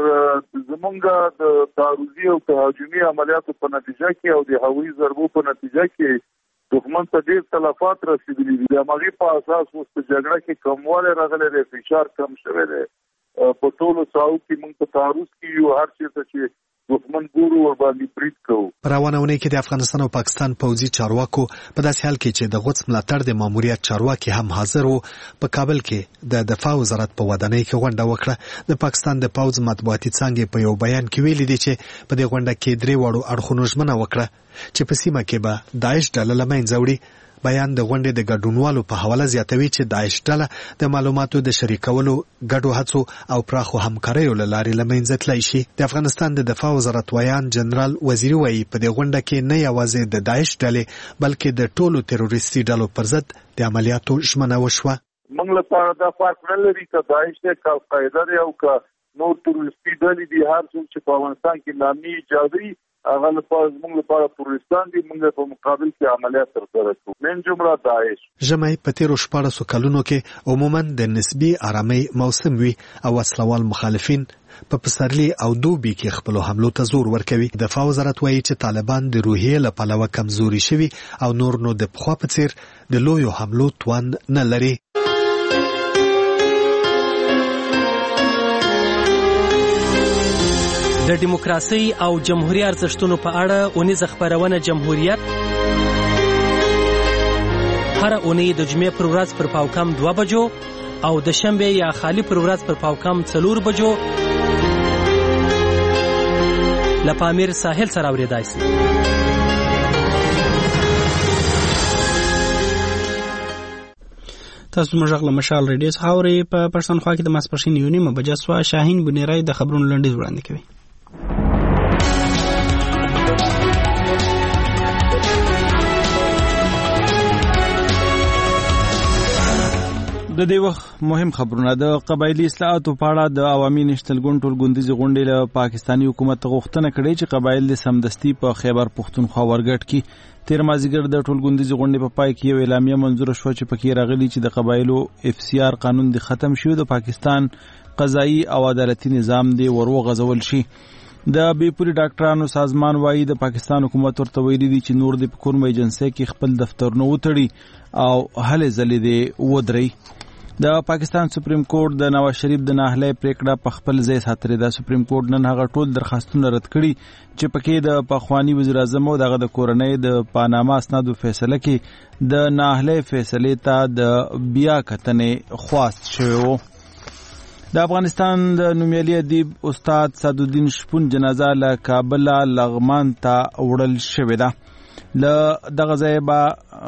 زمونږ د تعرضي او تهاجمي عملیاتو په نتیجه کې او د هوایي ضربو په نتیجه کې دښمن ته ډېر تلفات رسیدلي دي. د هغې په اساس اوس په جګړه کې کموالی راغلی دی، فشار کم شوی دی. په ټولو ساحو کې موږ په تعرض کې یو، هر چېرته چې دښمن ګورو ور باندې برید کوو. په روانه اونۍ کې د افغانستان او پاکستان پوځي چارواکو په داسې حال کې چې د غوڅ ملاتړ د ماموریت چارواکي هم حاضر وو په کابل کې د دفاع وزارت په ودانۍ کې غونډه وکړه. د پاکستان د پوځ مطبوعاتي څانګې په یو بیان کې ویلي دي چې په دې غونډه کې درې وړو اړخونو ژمنه وکړه چې په سیمه کې به داعش ډله له منځه وړي. بیان د غونډې د ګډونوالو په حواله زیاتوي چې داعش ډله د معلوماتو د شریکولو ګډو هڅو او پراخو همکاریو له لارې له منځه تللی شي. د افغانستان د دفاع وزارت ویان جنرال وزیری وایي په دې غونډه کې نه یوازې د داعش ډلې بلکې د ټولو تروریستي ډلو پر ضد د عملیاتو ژمنه وشوه. موږ لپاره دا فرق نه لري که داعش دی که القاعده دی او که نور تروریستي ډلې دي. هر څوک چې په افغانستان کې نامي ایجادوي هغه لپاره موږ لپاره تروریستان دي، موږ په مقابل کې عملیات ترسره کوو، من جمله داعش. ژمی په تیرو شپاړسو کلونو کې عموما د نسبي آرامۍ موسم وي او وسلوال مخالفین په پسرلي او دوبي کې خپل حملو ته زور ورکوي. دفاع وزارت وایي چې طالبان د روحیې له پلوه کمزوري شوي او نور نو د پخوا په څیر د لویو حملو توان نه لري. د دیموکراسي او جمهوریت ارزښتونو په اړه اونیزه خبرونه جمهوریت هر اونۍ د جمعې پر ورځ پر پاوکم دوه بجو او د شنبه یا خالی پر ورځ پر پاوکم څلور بجو له پامیر ساحل سره اورېدای شي. تاسو موږ غل مشال ریډیو څخه اوري په پښتونخوا کې د ماسپښین یو نیمه بجې سوا شاهین بنیرای د خبرونو لنډیز وړاندې کوي. د دې وخت مهم خبرونه. د قبایلی اصلاحاتو په اړه د عوامي نشتل ګوند ټولګوندیزي غونډې له پاکستاني حکومت غوښتنه کړې چې قبایل د سمدستي په خیبر پښتونخوا ورګټ کې تیر مازیګر د ټولګوندیزي غونډې په پای کې یو اعلامیه منظور شو چې پکې راغلي چې د قبایلو اف سی آر قانون د ختم شوی د پاکستان قضایي او عدالتي نظام دی ورو غزول شي. د بیپوري ډاکټرانو سازمان وایي د پاکستان حکومت ورته ویلي دي چې نور د کوم ایجنسی کې خپل دفترونه وتړي او هلې ځلې دی ودري. د پاکستان سپریم کورټ د نواز شریف د ناهلۍ پریکړه په خپل ځای ساتلې ده. سپریم کورټ نن هغه ټول درخواستونه رد کړي چې پکې د پخوانی وزیر اعظم او دغه د کورنۍ د پاناما اسنادو فیصله کې د ناهلۍ فیصلې ته د بیا کتنې خواست شوی و. د افغانستان د نومیالي ادیب استاد سعدالدین شپون جنازه له کابل لغمان ته وړل شوې ده. له دغه ځای به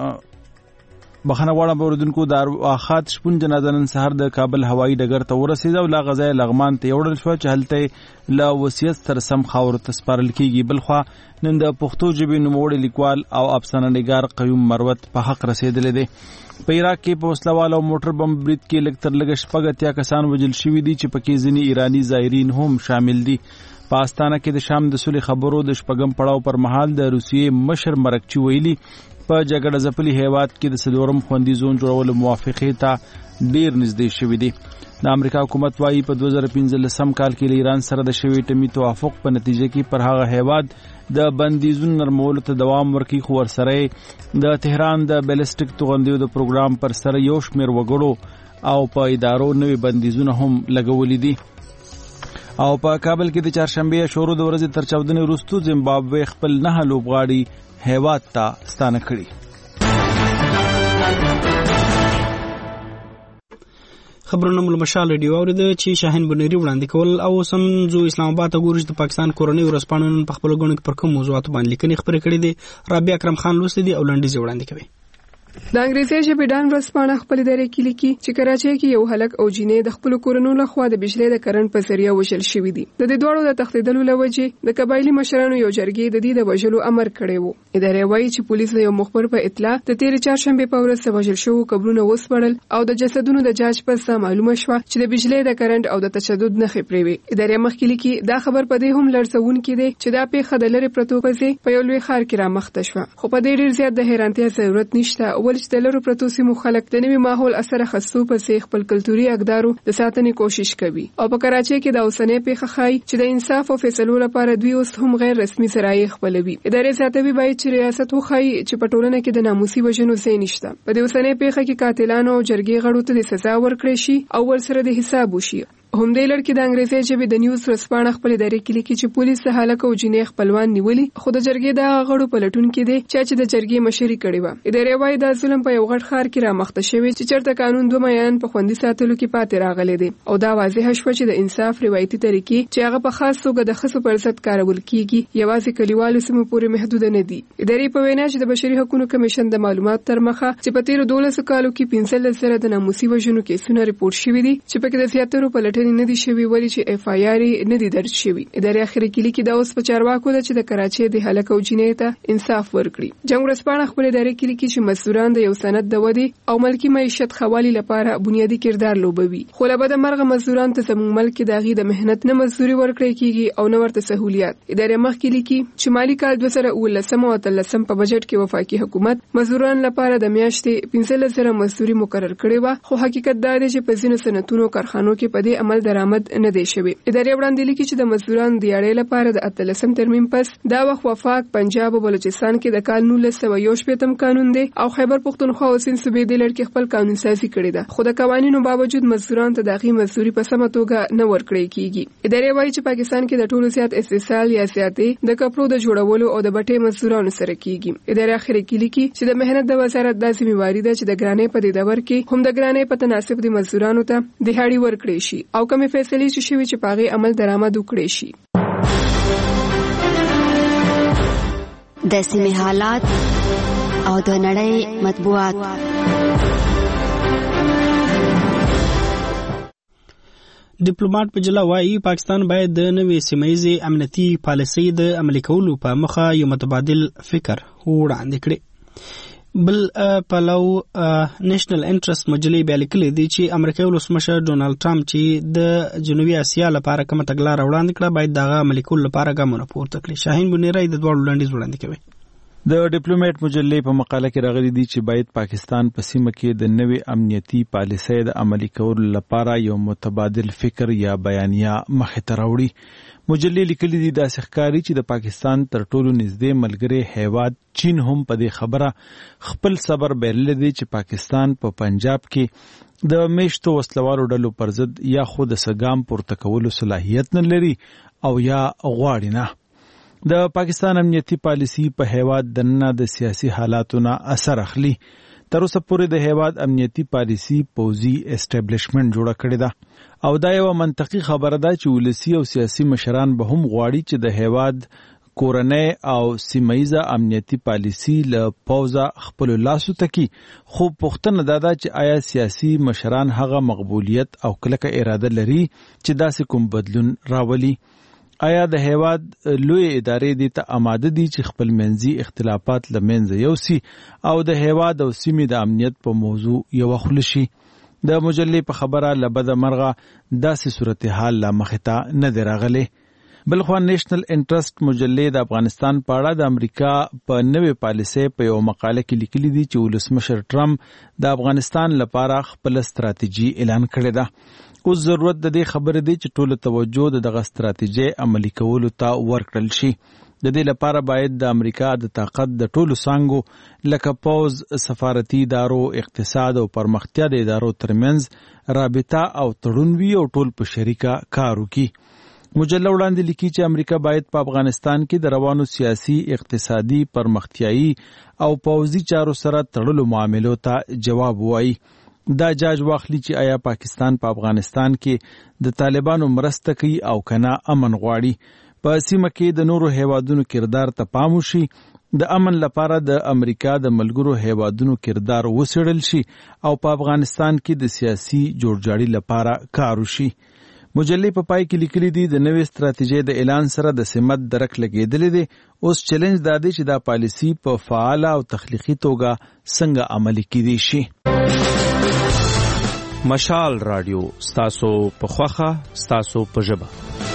بخنه غواړم اوردونکو د ارواحات شپون جنازه نن سهار د کابل هوایي ډګر ته ورسېده او له غځای لغمان ته وړل شو چې هلته له وصیت سره سم خاورو ته سپارل کیږي. بلخوا نن د پښتو ژبې نوموړی لیکوال او افسانه نګار قیوم مروت په حق رسېدلی دی. په عراق کې په وسلوال او موټر بم برید کې لږ تر لږه شپږ اتیا کسان وژل شوي دي چې پکې ځینې ایراني زایرین هم شامل دي. په استانه کې د شام د صلح خبرو د شپږم پړاو پر مهال د روسیې مشر مرکچي ویلي په جګړه ځپلي هیواد کې د څلورم خوندي زون جوړولو موافقې ته ډیر نږدې شوي دي. د امریکا حکومت وايي په دوه زره پنځلسم کال کې له ایران سره د شوي ټمي توافق په نتیجه کې پر هغه هیواد د بندیزونو نرمولو ته دوام ورکړي، خو ورسره د تهران د بیلسټیک توغندیو د پروګرام پر سره یو شمېر وګړو او په ادارو نوي بندیزونه هم لګولي دي. او په کابل کې د چهارشنبه شروع د ورځې تر چاودنې وروسته زیمبابوې خپل نه لوبغاړي هیواد ته ستانه کړي. خبرونه مول مشال ریډیو اورید چې شاهین بنيري وړاندې کول او سم زو اسلام آباد ته ګورج د پاکستان کورنۍ ورسپانون په خپل غونډه پر کوم موضوعات باندې لیکنې خبرې کړې دي. رابعه اکرم خان لوستي دي او لنډیز وړاندې کوي. د انګریزي ژبې ډان ورسپانه خپل درې کې لیکي چې کراچۍ کې یو هلک او جینې د خپل کورونو له خوا د بجلی د کرنټ په ذریعہ وژل شوی دي. د دې دوړو د تښتیدلو لوجې د قبایلی مشرانو یو جرګې د دې د وژلو امر کړی وو. ادارې وایي چې پولیس له یو مخبر په اطلاع د تیر چهارشنبه په ورځ وژل شوو قبرونه وسپړل او د جسدونو د جاج په سم معلومه شوه چې د بجلی د کرنټ او د تشدد نښې پرې وي. ادارې مخکې لیکي دا خبر په دې هم لړزونکې دی چې دا پیښه د لری پرتو پځې په یو لوی ښار کې رامخته شوه، خو په دې ډیر زیات د حیرانتیا ضرورت نشته ولې چې د لری پرتو سیمو خلک د نوي ماحول اثر خاصو په سي خپل کلتوري اقدارو د ساتنې کوشش کوي. او په کراچۍ کې د اوسنۍ پیښه خای چې د انصاف او فیصلو لپاره دوی اوس هم غیر رسمي سرای خپلوي. ادارې ساتوي باید چې ریاست وخی چې په ټولنه کې د ناموسي وژنو ځای نشته. په دې اوسنۍ پیښه کې قاتلانو او جرګې غړو ته د سزا ورکړي شي او ورسره د حساب وشي. هم د لړ کې د انګریزي ژبې د نیوز ورسپانه خپل ادارې کې لیکي چې پولیس هلاک او جنې خپلوان نیولي، خو د جرګې د غړو په لټون کې دي چې د جرګې مشري کړې و. ادارې وايي دا ظلم په یو غټ ښار کې رامخته شوی چې چرته قانون دوه میان په خوندي ساتلو کې پاتې راغلي دي او دا واضح شوه چې د انصاف روایتي طریقې چې هغه په خاص توګه د خصو پر ضد کارول کیږي یوازې کلیوالو سیمو پورې محدود نه دي. ادارې په وینا چې د بشري حقوقو کمیشن د معلومات تر مخه چې په تیر دولس کالو کې پنځلس زره د ناموسي وژنو کیسونه ریپورت شوي دي چې پکې د زیاترو په لټنې نه دي شوي ولی چې اف آی آر نه دي درج شوی. ادارې اخري کې لیکي دا اوس په چارواکو ده چې د کراچۍ د هلاک او جنې ته انصاف ورکړي. جنگ ورسپانه خپل ادارې کې لیکي چې مسؤلان د یو سند د ودی او ملکی معیشت خوالي لپاره بنیادی کردار لوبوي، خو له بده مرغه مسؤلان ته زموږ ملک د غي د مهنت نه مزدوري ورکړي کیږي او نه ورته سہولیات. ادارې مخ کې لیکي چې مالی کال دوه زره اوولسم او اتلسم په بجټ کې وفاقي حکومت مزدوران لپاره د میاشتې پنځلس زره مزدوري مقرر کړې و، خو حقیقت دا دی چې په ځینو صنعتونو کارخانو کې په دې عمل درآمد نه دی شوی. ادارې وړاندې لیکي چې د مزدورانو د اړې لپاره د اتلسم ترمیم پس دا وخت وفاق پنجاب او بلوچستان کې د کال نولس سوه یو شپېتم قانون دی او خیبر پښتونخوا او سند صوبې د لړ کې خپل قانون سازي کړی ده، خو د قوانینو باوجود مزدورانو ته د غي مزدوري په سمه توګه نه ورکړي کیږي. ادارې وایي چې پاکستان کې د ټولو زیات استحصال یا زیاتې د کپړو د جوړولو او د بټې مزدورانو سره کیږي. ادارې اخري کې لیکي چې د مهنت د وزارت د ذمہواری ده چې د ګرانې په دې دور کې هم د ګرانې په تناسب د مزدورانو ته دهاړي ورکړي شي او کومې فیصلې چې شوي چې پاغي عمل درآمد وکړي شي. د سیمې حالات او د نړۍ مطبوعات. ډیپلوماټ په جلا وایي پاکستان باید د نوې سیمه‌ییزې امنیتي پالیسۍ د عملي کولو په موخه یو متبادل فکر وړاندې کړي. بل پلو نېشنل انټرست مجلې بیا لیکلي دي چې امریکایي ولسمشر ډونالډ ټرمپ چې د جنوبي اسیا لپاره کومه تګلاره وړاندې کړه باید دغه عملي کولو لپاره ګامونه پورته کړي. شاهین بنیری د دواړو وړاندیز وړاندې کوي. د ډیپلوماټ مجلې په مقاله کې راغلي دي چې باید پاکستان په سیمه کې د نوې امنیتي پالیسۍ د عملي کولو لپاره یو متبادل فکر یا بیانیه مخې ته راوړي. مجلې لیکلي دي داسې ښکاري چې د پاکستان تر ټولو نږدې ملګری هیواد چین هم په دې خبره خپل صبر بایللی دی چې پاکستان په پنجاب کې د میشتو وسلوالو ډلو پر ضد یا خو د سګام پورته کولو صلاحیت نه لري او یا غواړي نه. د پاکستان امنیتي پالیسي په هیواد دننه د سیاسي حالاتو نه اثر اخلي. تر اوسه پورې د هیواد امنیتي پالیسي پوځي اسټابلیشمنټ جوړه کړې ده او دا یو منطقي خبره ده چې ولسی او سیاسي مشران به هم غواړي چې د هیواد کورنۍ او سیمه‌ییزه امنیتي پالیسي له پوځه خپل لاسو تکي. خو پوښتنه دا ده چې آیا سیاسي مشران هغه مقبولیت او کلکه اراده لري چې داسې کوم بدلون راولي؟ آیا د هیواد لوی ادارې دې ته آماده دي چې خپل منځي اختلافات له منځه یوسي او د هیواد او سیمې د امنیت په موضوع یوه خوله شي؟ د مجلې په خبره له بده مرغه داسې صورتحال لا مخې ته نه دی راغلی. بلخوا نیشنل انټرست مجلې د افغانستان په اړه د امریکا په نوې پالیسۍ په یو مقاله کې لیکلي دي چې ولسمشر ټرمپ د افغانستان لپاره خپل ستراتیژي اعلان کړې ده. اوس ضرورت د دې خبرې دی چې ټوله توجه د دغه ستراتیژۍ عملي کولو ته ورکړل شي. د دې لپاره باید د امریکا د طاقت د ټولو څانګو لکه پوځ، سفارتي ادارو، اقتصاد او پرمختیا د ادارو ترمنځ رابطه او تړون وي او ټول په شریکه کار وکړي. مجله وړاندې لیکي چې امریکا باید په افغانستان کې د روانو سیاسي، اقتصادي، پرمختیایي او پوځي چارو سره تړلو معاملو ته جواب وایي. دا جاج واخلي چې آیا پاکستان په پا افغانستان کې د طالبانو مرسته کوي او کنه امن غواړي. په سیمه کې د نورو هیوادونو کردار ته پام وشي، د امن لپاره د امریکا د ملګرو هیوادونو کردار وڅېړل شي او په افغانستان کې د سیاسي جوړجاړي لپاره کار وشي. مجلې په پای کې لیکلي دي د نوې ستراتیژۍ د اعلان سره د سمت درک لګېدلی دی. اوس چیلنج دا دی چې دا پالیسي په فعاله او تخلیقي توګه څنګه عملي کیدی شي. مشال رادیو ستاسو په خوخه ستاسو په ژبه.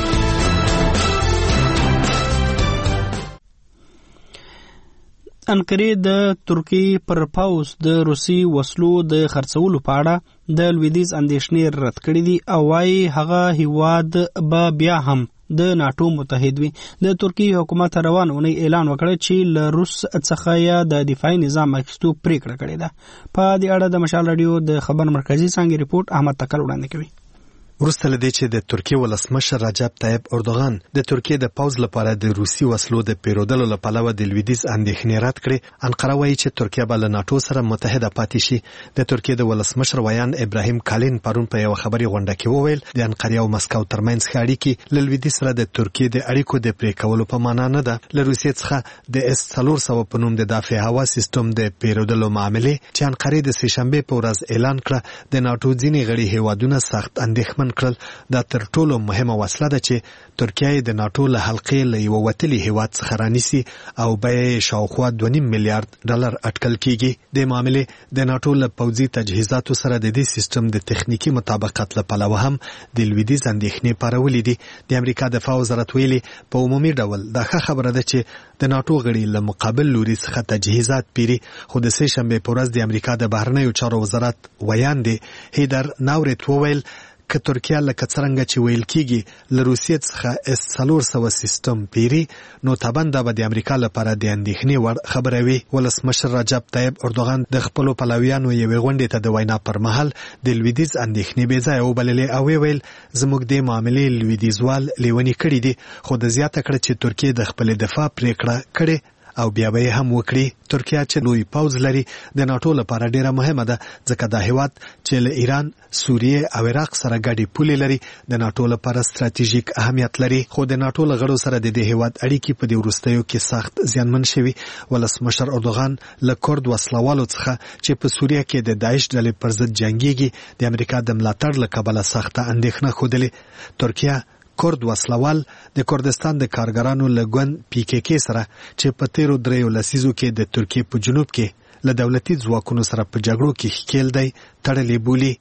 انقرې د ترکیې پر پوځ د روسي وسلو د خرڅولو په اړه د لویدیځ اندېښنې رد کړې دي او وايي هغه هیواد به بیا هم د ناټو متحد وي. د ترکیې حکومت روان اونۍ اعلان وکړ چې له روس څخه یې د دفاعي نظام اخیستو پریکړه کړې ده. په دې اړه د مشال رادیو د خبر مرکزي څانګې رپورټ احمد تکل وړاندې کوي. وروسته له دې چې د ترکیې ولسمشر رجب طیب اردوغان د ترکیې د پوځ لپاره د روسي وسلو د پیرودلو له پلوه د لویدیځ اندېښنې رد کړې، انقره وایي چې ترکیه به له ناټو سره متحده پاتې شي. د ترکیې د ولسمشر ویان ابراهیم کالین پرون په یوه خبري غونډه کې وویل د انقرې او مسکو ترمنځ ښه اړیکې له لویدیځ سره د ترکیې د اړیکو د پرې کولو په معنا نه ده. له روسیې څخه د اس څلور سوه په نوم د دافع هوا سیستم د پیرودلو معاملې چې انقرې د سهشنبې په ورځ اعلان کړه، د ناټو ځینې غړي هیوادونه سخت اندېښمن کړل. دا تر ټولو مهمه وسله ده چې ترکیه د ناټو له حلقې له یو وتلي هیواد څخه رانیسي او بیه شاوخوا دوه نیم میلیارډ ډالر اټکل کیږي. د معاملې د ناټو له پوځي تجهیزاتو سره د دې سیستم د تخنیکی مطابقت له پلوه هم د لویدیځ اندېښنې پارولې دي. د امریکا دفاع وزارت ویلي په عمومي ډول دا ښه خبره ده چې د ناټو غړي له مقابل لوري څخه تجهیزات پیري. خو د سه شنبې په ورځ د امریکا د بهرنیو چارو وزارت ویان دی هیدر ناورت وویل که ترکیه لکه څرنګه چې ویل کیږي له روسیې څخه اس څلور سوه سیستم پیري، نو طبعا دا به د امریکا لپاره د اندېښنې وړ خبره وي. ولسمشر رجب طیب اردوغان د خپلو پلویانو یوې غونډې ته د وینا پر مهال د لویدیځ اندېښنې بې ځایه وبللې او ویل زموږ دې معاملې لویدیځوال لیوني کړي دي، خو د زیاته کړه چې ترکیه د خپلې دفاع پریکړه کړې او بیا به هم وکړي. ترکیه چې لوی پوځ لري د ناتو لپاره ډیره مهمه ده ځکه دا هیواد چې له ایران، سوریه او عراق سره ګډي پولې لري د ناتو لپاره ستراتیژیک اهمیت لري. خو د ناتو له غړو سره د دې هیواد اړیکې په دې وروستیو کې سخت زیانمن شوي. ولسمشر اردوغان له کورد وسلوالو څخه چې په سوریه کې د داعش ډلې پر ضد جنگيږي د امریکا د ملاتړ له کبله سخته اندېښنه ښودلې. ترکیه کورد وسلوال د کردستان د کارګرانو له ګوند پی کې کې سره چې په تیرو دریو لسیزو کې د ترکیې په جنوب کې له دولتي ځواکونو سره په جګړو کې ښکیل دی تړلې بولي.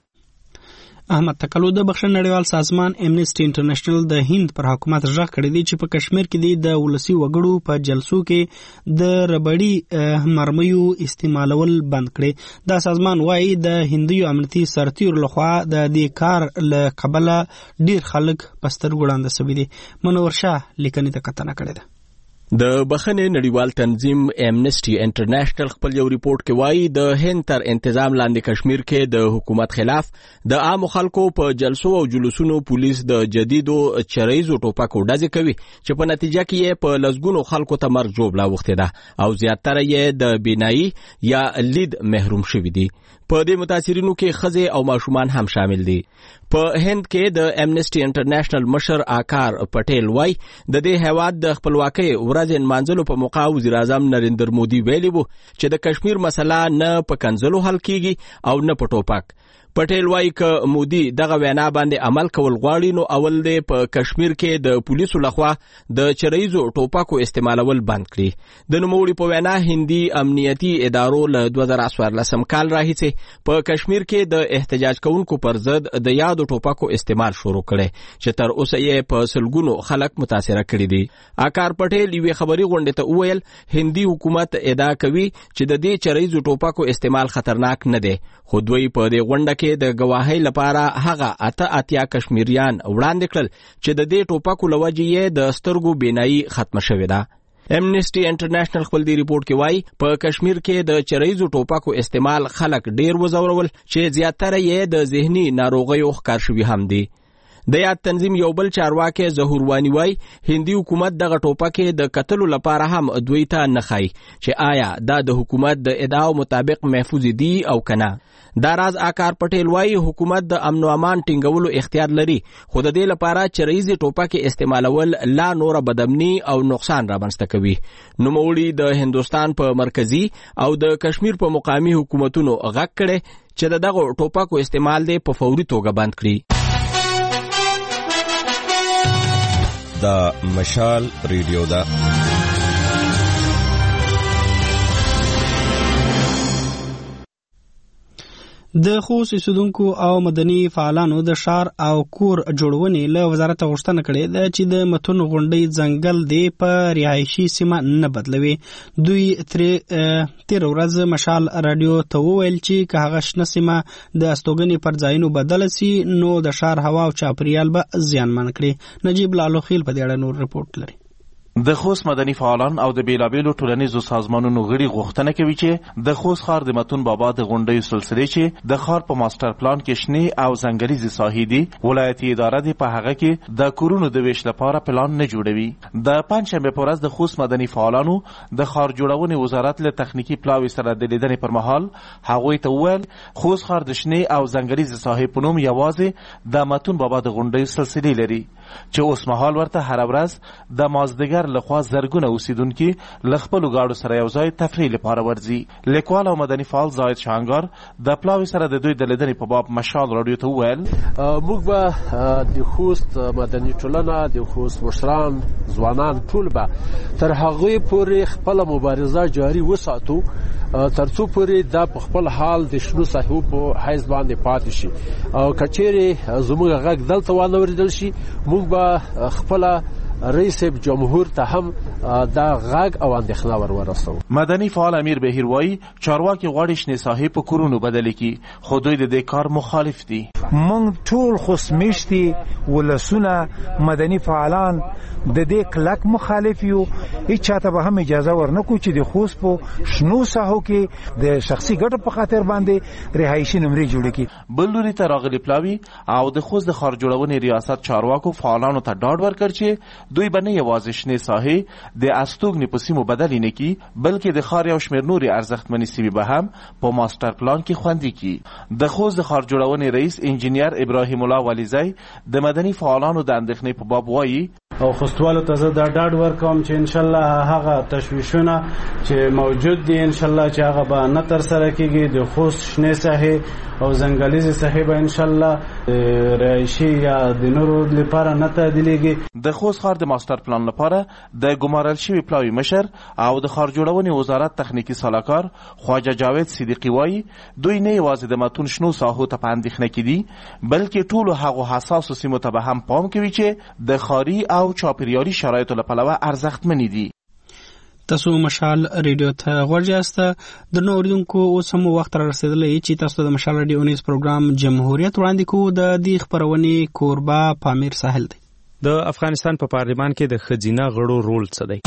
احمد تکلو د بخښنې نړیوال سازمان امنیسټي انټرنیشنل د هند پر حکومت ژغ کړی دی چې په کشمیر کې د ولسی وګړو په جلسو کې د ربړی مرمیو استعمالول بند کړي. دا سازمان وايي د هندیو امنیتي سرتیرو لخوا د دې کار له کبله ډیر خلک په سترګو وړاندې شوي دي. منور شاه لیکنې ته کتنه کړې ده. د بخښنې نړیوال تنظیم امنیسټي انټرنیشنل خپل یو ریپورت کې وایي د هند تر انتظام لاندې کشمیر کې د حکومت خلاف د عام خلکو په جلسو او جلوسونو پولیس د جدیدو چریزو ټوپکو ډزې کوي چې په نتیجه کې یې په لسګونو خلکو ته مرګ ژوبله اوښتې ده او زیاتره یې د بینایي یا لید محروم شوي دي. په دې متاثرینو کې ښځې او ماشومان هم شامل دي. په هند کې د امنیسټي انټرنیشنل مشر آکار پټیل وای د دې هیواد د خپلواکۍ ورځ نمانځلو په موقع وزیر اعظم نریندر مودي ویلي وو چې د کشمیر مسله نه په کنځلو حل کیږي او نه په ټوپک. پټیل وای ک مودي دغه وینا باندې عمل کول غواړي نو اول دې په کشمیر کې د پولیسو لخوا د چریزو ټوپکو استعمالول بند کړي. د نوموړي په وینا هندي امنیتي ادارو له دوه زره څوارلسم کال راهیسې په کشمیر کې د احتجاج کوونکو پر ضد د یادو ټوپکو استعمال شروع کړي چې تر اوسه یې په سلګونو خلک متاثره کړي دي. آکار پټیل یوې خبري غونډې ته وویل هندي حکومت ادعا کوي چې د دې چریزو ټوپکو استعمال خطرناک نه دی خو دوی په دې غونډه کې د گواهی لپاره هغه اته اتیا کشمیریان وړاندې کړل چې د دې ټوپکو له وجې یې د سترګو بینایي ختمه شوې ده. امنیسټي انټرنیشنل خپل دی ریپورت کې وایي په کشمیر کې د چریزو ټوپکو استعمال خلک ډیر وزورول چې زیاتره یې د ذهني ناروغیو ښکار شوي هم دي. د یاد تنظیم یو بل چارواکي ظهور وانی وای هندي حکومت دغه ټوپکې د قتلو لپاره هم دوی ته نه خای چې آیا دا د حکومت د ادعاو مطابق محفوظ دي او کنه. دا راز آکار پټیل وای حکومت د امن او امان ټینګولو اختیار لري خو د دې لپاره چریزي ټوپکې استعمالول لا نور بدامني او نقصان رامنځته کوي. نوموړي د هندستان په مرکزی او د کشمیر په مقامی حکومتونو غږ کړي چې دغه ټوپکو استعمال دې په فوري توګه بند کړي. دا مشال ریډیو دا د خوست اوسیدونکو او مدني فعالانو د شار او کور جوړونې له وزارت غوښتنه کړې ده چې د متون غونډۍ ځنګل دی په رهایشي سیمه نه بدلوي. دوی تیر ورځ مشال رادیو ته وویل چې که هغه شنه سیمه د استوګنې پر ځایونو بدله سي نو د شار هوا او چاپیریال به زیانمن کړي. نجیب لالوخیل په دې اړه نور رپورټ لري. د خوست مدني فعالان او د بیلابیلو ټولنیزو سازمانونو غړي غوښتنه کوي چې د خوست ښار د متون بابا د غونډیو سلسله چې د ښار په ماستر پلان کې شنې او ځنګلیزې ساحې دي ولایتي اداره دې په هغه کې د کورونو د ویش لپاره پلان نه جوړوي. د پنجشنبې په ورځ د خوست مدني فعالانو د ښار جوړونې وزارت له تخنیکي پلاوي سره د لیدنې پر مهال هغوی ته وویل خوست ښار د شنې او ځنګلیزې ساحې په نوم یوازې د متون بابا د غونډیو سلسلې لري چې اوس مهال ورته هر ورځ د مازدیګر لخوا زرګونه اوسیدونکي له خپلو ګاډو سره یو ځای تفریح لپاره ورځي. لیکوال او مدني فعال زاید شانګار د پلاوي سره د دوی د لیدنې په باب مشال راډیو ته وویل موږ به د خوست مدني ټولنه د خوست مشران ځوانان ټول به تر هغوی پورې خپله مبارزه جاري وساتو ترڅو پورې دا په خپل حال د شنو ساحو په حیث باندې پاتې شي او که چیرې زموږ غږ دلته وانه اورېدل شي موږ به خپله رئیس جمهور ته هم دا غږ او اندېښنه ور ورسوو. مدني فعال امیر بهیر وایي چارواکي غواړي شنې ساحې په کورونو بدلې کړي خو دوی د دې کار مخالف دي. موږ ټول خوشمشتي ولسونه مدني فعالان د دې کلک مخالف یو. هیڅ چاته به هم اجازه ورنکو چې د خوست په شنو ساحو کې د شخصي ګټو په خاطر باندې رهایشي نمرې جوړې کړي. بل لوري ته راغلي پلاوي او د خوست د ښار جوړونې ریاست چارواکو فعالانو ته ډاډ ورکړ چې دوی به نه یوازې شنې ساحې د استوګنې په سیمو بدلې نه کړي بلکې د ښار یو شمېر نورې ارزښتمنې سیمې به هم په ماسټر پلان کې خوندي کړي. د خوست د ښار جوړونې رئیس انجینیر ابراهیم الله ولیزی د مدني فعالانو د اندېښنې په باب وایي او خوستوالو ته زه دا ډاډ ورکوم چې انشاءالله هغه تشویشونه چې موجود دي انشاءالله چې هغه به نه ترسره کېږي. د خوست شنې ساحې او ځنګلیزې ساحې به انشاءالله رهایشي یا د نورو لپاره نه تعدیلېږي. د خوست ښار د ماسټر پلان لپاره د ګمارل شوي پلاوي مشر او د ښار جوړونې وزارت تخنیکي سلاکار خواجه جاوید صدیقي وایي دوی نه یوازې د متون شنو ساحو ته په اندېښنه کې دي بلکې ټولو هغو حساسو سیمو ته به هم پام کوي چې د ښاري او چاپیریالي شرایطو له پلوه ارزښتمنې دي. تاسو مشال ریډیو ته غوږ یاست. د نو اوریدونکو اوس هم وخت را رسېدلی چې تاسو د مشال ریډیو نیوز پروګرام جمهوریت وړاندې کوو. د دې خپرونې کوربه پامیر ساحل دی. د افغانستان په پارلمان کې د ښځینه غړو رول څه دی؟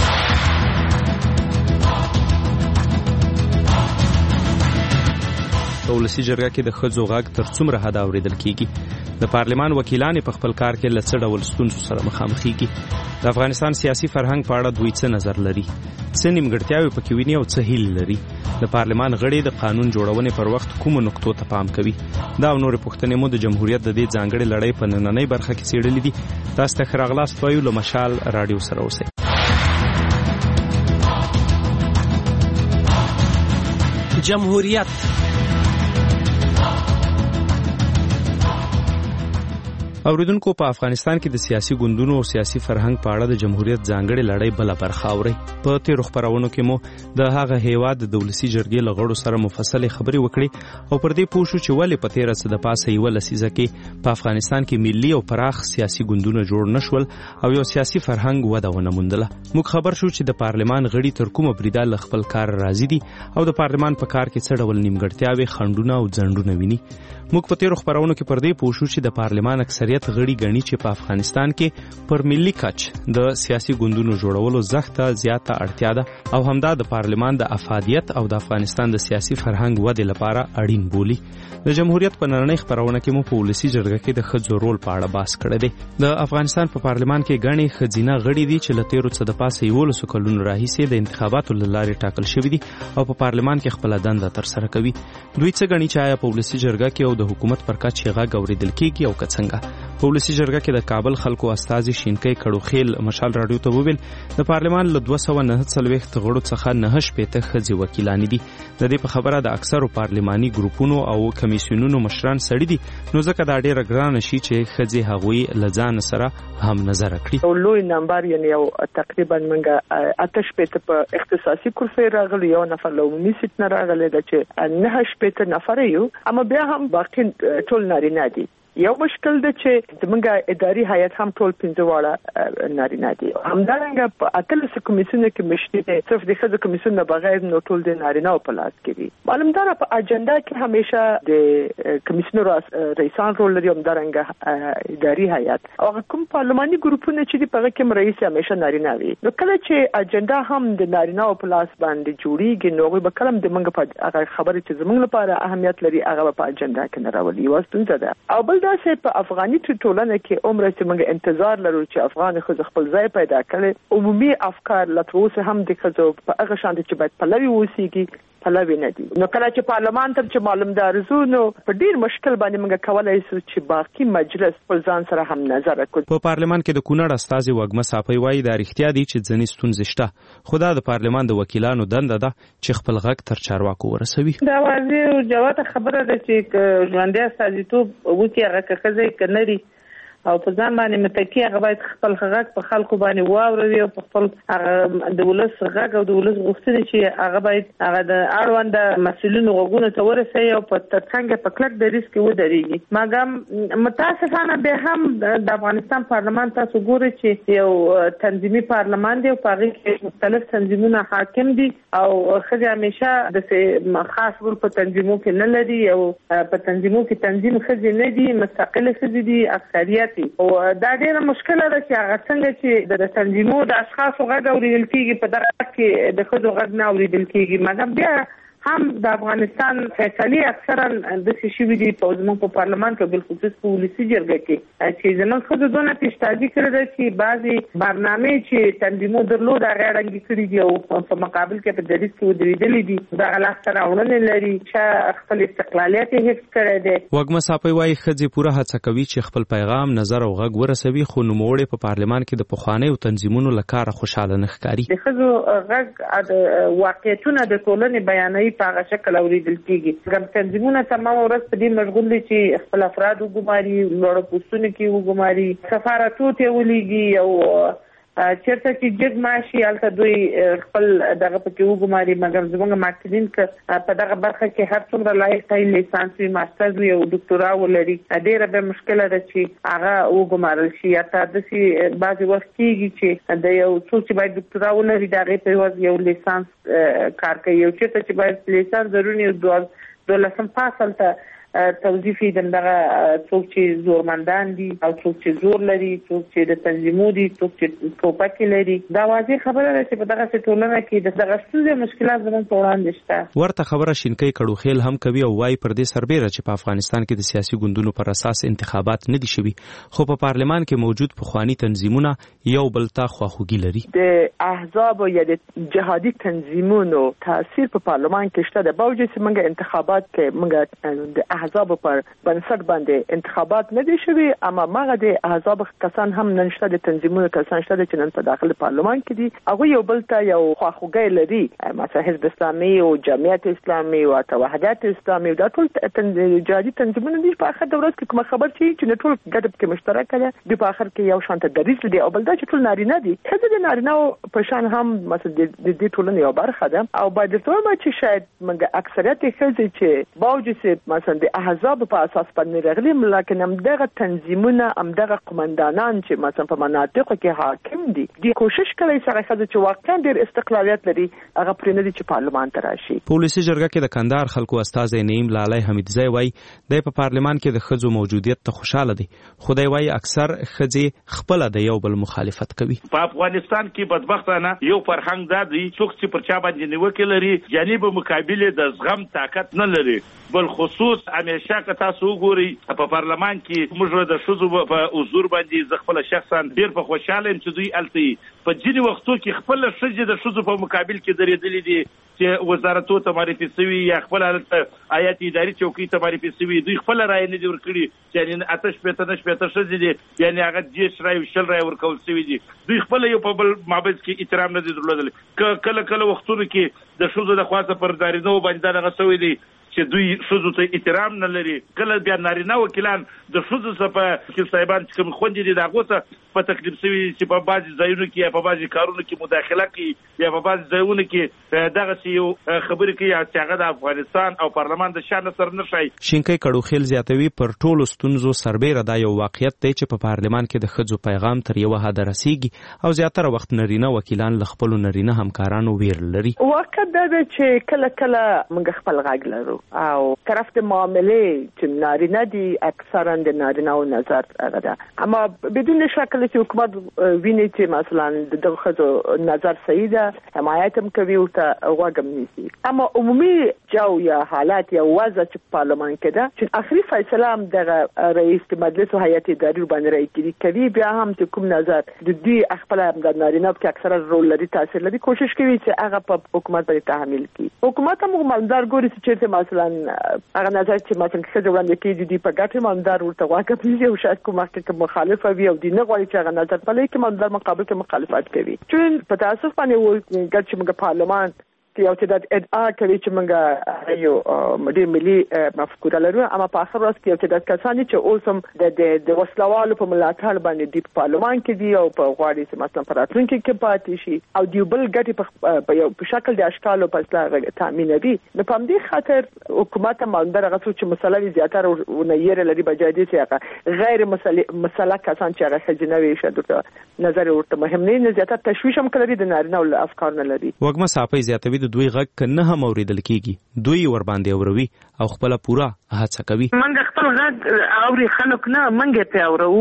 په ولسي جرګه کې د ښځو غږ تر څومره حده اورېدل کېږي؟ د پارلمان وکیلان په خپل کار کې له څه ډول ستونزو سره مخامخېږي؟ د افغانستان سیاسي فرهنګ په اړه دوی څه نظر لري؟ څه نیمګړتیاوې پکې ویني او څه هیلې لري؟ د پارلمان غړي د قانون جوړونې پر وخت کومو نقطو ته پام کوي؟ دا او نورې پوښتنې مو د جمهوریت د دې ځانګړې لړۍ په نننۍ برخه کې څېړلې دي. تاسو ته ښه راغلاست وایو. له مشال راډیو سره اوسئ. جمهوریت اوریدونکو په افغانستان کې د سیاسي ګوندونو او سیاسي فرهنګ په اړه د جمهوریت ځانګړې لړۍ بله برخه اورئ. په تېرو خپرونو کې مو د هغه هیواد د ولسي جرګې له غړو سره مفصلې خبرې وکړې او پر دې پوه شو چې ولې په تېره څه د پاسه یوه لسیزه کې په افغانستان کې ملي او پراخ سیاسي ګوندونه جوړ نه شول او یو سیاسي فرهنګ وده ونه موندله. موږ خبر شو چې د پارلمان غړي تر کومه بریده له خپل کار راضي دي او د پارلمان په کار کې څه ډول نیمګړتیاوې خنډونه او ځنډونه ویني. موږ په تېرو خپرونو کې پر دې پوه شو چې د پارلمان اکثریت غړي ګڼي چې په افغانستان کې پر ملي کچ د سیاسي ګوندونو جوړولو زښته زیاته اړتیا ده او همدا د پارلمان د افادیت او د افغانستان د سیاسي فرهنګ ودې لپاره اړین بولي. د جمهوریت په نننۍ خپرونه کې مو په ولسي جرګه کې د ښځو رول په اړه بحث کړی دی. د افغانستان په پارلمان کې ګڼې ښځینه غړي دي چې له تېرو څه د پاسه یولسو کلونو راهیسې د انتخاباتو له لارې ټاکل شوي دي او په پارلمان کې خپله دنده ترسره کوي. دوی څه ګڼي چې آیا په ولسي جرګه کې او د حکومت پر کچ یې غږ اورېدل کېږي او که څنګه؟ په ولسي جرګه کې د کابل خلکو استازي شینکۍ کړوخیل مشال راډیو ته وویل د پارلمان له دوه سوه نهه څلوېښت غړو څخه نهه شپېته ښځې وکیلانې دي. د دې په خبره د اکثرو پارلماني ګروپونو او کمیسیونونو مشران سړي دي، نو ځکه دا ډېره ګرانه شي چې ښځې هغوی له ځان سره هم نظره کړي. لوی نمبر یعنې یو تقریبا موږ اته شپېته په اختصاصي کرسۍ راغلي، یو نفر له عمومي سیټ نه راغلی ده چې نهه شپېته نفره یو، اما بیا هم باقي ټول نارینه دي. یو مشکل ده چې زموږ اداري هیئت هم ټول پنځه واړه نارینه دي. همدارنګه په اتلسو کمیسیونو کې مشري دی، صرف د ښځو کمیسیون نه بغیر نو ټول د نارینه‌و په لاس کې دي. معلومداره په اجنډا کې همیشه د کمیسیونو رئیسان رول لري، همدارنګه اداري هیئت او کوم پارلماني ګروپونه چې دي په هغه کې رئیس همیشه نارینه وي. نو کله چې اجنډا هم د نارینه‌و په لاس باندې جوړیږي نو هغوی به کله هم د موږ په هغه خبرې چې زموږ لپاره اهمیت لري هغه په اجنډا کې نه راولي. یوه ستونزه ده. او بل دا چې په افغاني ټولنه کې عمره چې موږ انتظار لرو چې افغان ښځې خپل ځای پیدا کړي، عمومي افکار لا تر اوسه هم د ښځو په هغه شان چې باید پلوي اوسېږي پلوي نه دي. نو کله چې پارلمان ته چې معلومدار زو نو په ډیر مشکل باندې موږ کولای شو چې باقي مجلس پر ځان سره هم نظر وکړي. په پارلمان کې د کونړ استازي وګمه صافی وایي دا رښتیا دي چې ځینې ستونزې شته، خو دا د پارلمان د وکیلانو دنده ده چې خپل غږ تر چارواکو ورسوي. دا واضح او جوته خبره ده چې ژوندی استازیتوب وکړي هغه که ښځې که نري او په ځان باندې متکی هغه باید خپل غږ په خلکو باندې واوري او په خپل هغه د ولس غږ او د ولس غوښتنې چې هغه باید هغه د اړوند مسؤلینو غوږونو ته ورسوي او په ترڅنګ په کلک دریځ کې ودرېږي. مګر متاسفانه به هم د افغانستان پارلمان تاسو ګورئ چې یو تنظیمي پارلمان دی او په هغې کې مختلف تنظیمونه حاکم دي او ښځې همیشه د خاص رول په تنظیمو کې نه لري او په تنظیمو کې تنظیم ښځې نه دي، مستقلې ښځې دي اکثریت. او دا ډیره مشکله ده چې هغه څنګه چې د تنظیمو د اشخاصو غږ اورېدل کېږي په دغه کې د ښځو غږ نه اورېدل کېږي. مګر بیا هم د افغانستان فیصلې اکثرا د شوي دي په زموږ په پارلمان کې بل خصوص په ولسی جرګه کې چې زموږ خو دونه پیشتازي کړی ده چې بعضي برنامه چې تنظیمو درلود هغه اړنګ کړی دي او په مقابل کې په دریس کې ودرېدلې دي دا غلاس سره وړاندې لري چې خپل استقلالیت حفظ کړی دی. وګما صاحب وايي خځې پوره هڅه کوي چې خپل پیغام نظر او غږ ورسوي خو نوموړي په پارلمان کې د پخوانیو تنظیمونو لکاره خوشاله نه ښکاري. د خځو غږ د واقعیتونو د ټولنې بیانوي په هغه شکل اوریدل کیږي. ګم تنظیمونه تمام ورځ په دې مشغول دي چې خپل افراد وګماري، لوړ پوسټونه کې وګماري، سفارتونو ته ولېږي او چیرته چې جګ ماشي الته دوی خپل دغه پکې وګماري. مګر زموږ ماکسلین ک په دغه برخه کې هر څومره لایق دی لیسانس وي، ماستر وي او ډاکټورا ولري ډېره به مشکله ده چې هغه وګمارل شي. یا تاسو بعضي وخت کېږي چې د یو څوک چې باید ډاکټورا ولري دغه په واسطه یو لیسانس کار کوي، یو چیرته چې باید لیسانس ضروري او دولسم فاصل ته توظیفي دغه څوک چې زورمندان دي او څوک چې زور لري، څوک چې د تنظیمو دي، څوک چې ټوپک لري. دا واضح خبره ده چې په دغه ټولنه کې دغه ستونزې مشکلات زموږ په وړاندې شته. ورته خبره شینکۍ کړوخیل هم کوي او وايي پر دې سربېره چې په افغانستان کې د سیاسي ګوندونو پر اساس انتخابات نه دي شوي خو په پارلمان کې موجود پخوانی تنظیمونه یو بل ته خواخوږي لري. د احزاب یا د جهادي تنظیمونو تاثیر په پارلمان کې شته. د باوجود چې موږ انتخابات کې موږ د احزاب پر بنسټ باندې انتخابات نه دي شوي، اما ماغه د احزاب کسان هم ننشته د تنظیمونو کسان شته چې نن په داخل پارلمان کې دي. هغه یو بل ته یو خواخوږي لري، مثلا حزب اسلامي او جمعیت اسلامي او توحیدات اسلامي دا ټول جهادي تنظیمونه دي. په اخر دورات کې کوم خبر چې چې ټول ګډ کې مشترک ده د په اخر کې یو شانته دریس دي او بل دا چې ټول نارینه دي. خزه د نارینه په شان هم مثلا د دې ټولنې یو برخه ده او باید ته ما چې شاید موږ اکثریت خزه چې باوجود مثلا د احزاب په اساس باندې راغلي، لکه همدغه تنظیمونه همدغه قومندانان چې مثلا په مناطقو کې حاکم دي د کوشش کوي سره خزه چې واقعا ډېر استقلالیت لري هغه پرې نه دي چې پارلمان ته راشي. پولیسي جرګه کې د کندهار خلکو استازی نعیم لالای حمیدزی وایي د په پارلمان کې د خځو موجودیت ته خوشاله دي، خو دی وایي اکثر خځې خپل د یو بل مخالفت کوي. په افغانستان کې بدبختانه یو فرهنګ دا دی څوک چې پر چا باندې نیوکه لري جانب مقابله د زغم طاقت نه لري. بل خصوص همیشه که تاسو وګورئ په پارلمان کې موږ د ښځو په حضور باندې زه خپله شخصا ډېر په خوشحاله یم چې دوی هلته په ځینې وختو کې خپله ښځې د ښځو په مقابل کې درېدلې دي چې وزارتو ته معرفي سوي یا خپل هلته هیات اداري چوکۍ ته معرفي سوي، دوی خپله رایې نه دي ورکړي چې یعنې اته شپېته نه شپېته ښځې دي یعنې هغه دېرش رایې شل رایې ورکول سوي دي. دوی خپله یو په بل مابینځ کې احترام نه دي درلودلی. کله کله وختونو کې د ښځو د خوا څخه پر نارینهو باندې دا دغه سوی دی چې دوی ښځو ته احترام نه لري. کله بیا نارینه وکیلان د ښځو څخه په وکیل صاحبان چې کوم خوندې دي د هغو څخه په تکلیف سوي چې په بعضې ځایونو کې یا په بعضې کارونو کې مداخله کوي یا په بعضې ځایونو کې دغسې یو خبرې کوي چې هغه د افغانستان او پارلمان د شان سره نه ښایي. شینکۍ کړوخیل زیاتوي پر ټولو ستونزو سربېره دا یو واقعیت دی چې په پارلمان کې د ښځو پیغام تر یوه حده رسیږي او زیاتره وخت نارینه وکیلان له خپلو نارینه همکارانو ویر لري. واقع دا ده چې کله کله موږ خپل غږ لرو او طرف د معاملې چې نارینه دي اکثرا د نارینه او نظر هغه ده، اما بدون شک چې حکومت ویني چې مثلا دغه خځو نظر صحیح ده حمایت هم کوي او ته غوږ هم نیسي. اما عمومي جو یا حالات یا وضع چې پارلمان کې ده چې اخري فیصله هم دغه رئیس مجلس او هیئت اداري باندې راځي کوي، بیا هم چې کوم نظر د دې خپل د نارینه په اکثره رول لري تاثیر لري، کوشش کوي چې هغه په حکومت باندې تحمیل کړي. حکومت هم مالدار ګوري چې مثلا هغه نظر چې مثلا څه وړاندې کېږي دی په ګټه مالدار ورته واقع پیږي او شاید کوم وخت کې مخالفه وي او دی نه غواړي چې هغه نظر په لکه مالدار مقابل کې مخالفت کوي. چون په تاسف باندې وایي چې موږ پارلمان کې یو تعداد ادعا کوي چې موږ یو ډېر ملي مفکوره لرو، اما په اخر ورځ کې یو تعداد کسان چې اوس هم د د وسلوالو په ملاتړ باندې د پارلمان کې دي او په غواړي چې مثلا په راتلونکي کې پاتې شي او د بل ګټې په یو په شکل د اشکالو په اصلاح تامینوي. نو په دې خاطر حکومت مالدار هغه چې مسله زیاتره ونیر لري بجادي چې هغه غیر مسله کسان چې هغه خجنوي شته نظر ورته مهم نه زیاتره تشویش هم کوي د نارینه او افکار نه لري. وګما صاحب زیاتوي دوی غږ کنه هم اوریدل کیږي، دوی ور باندې اوروي او خپل پورا هڅه کوي. منګ خپل غږ اوري خلک نه منګ ته اورو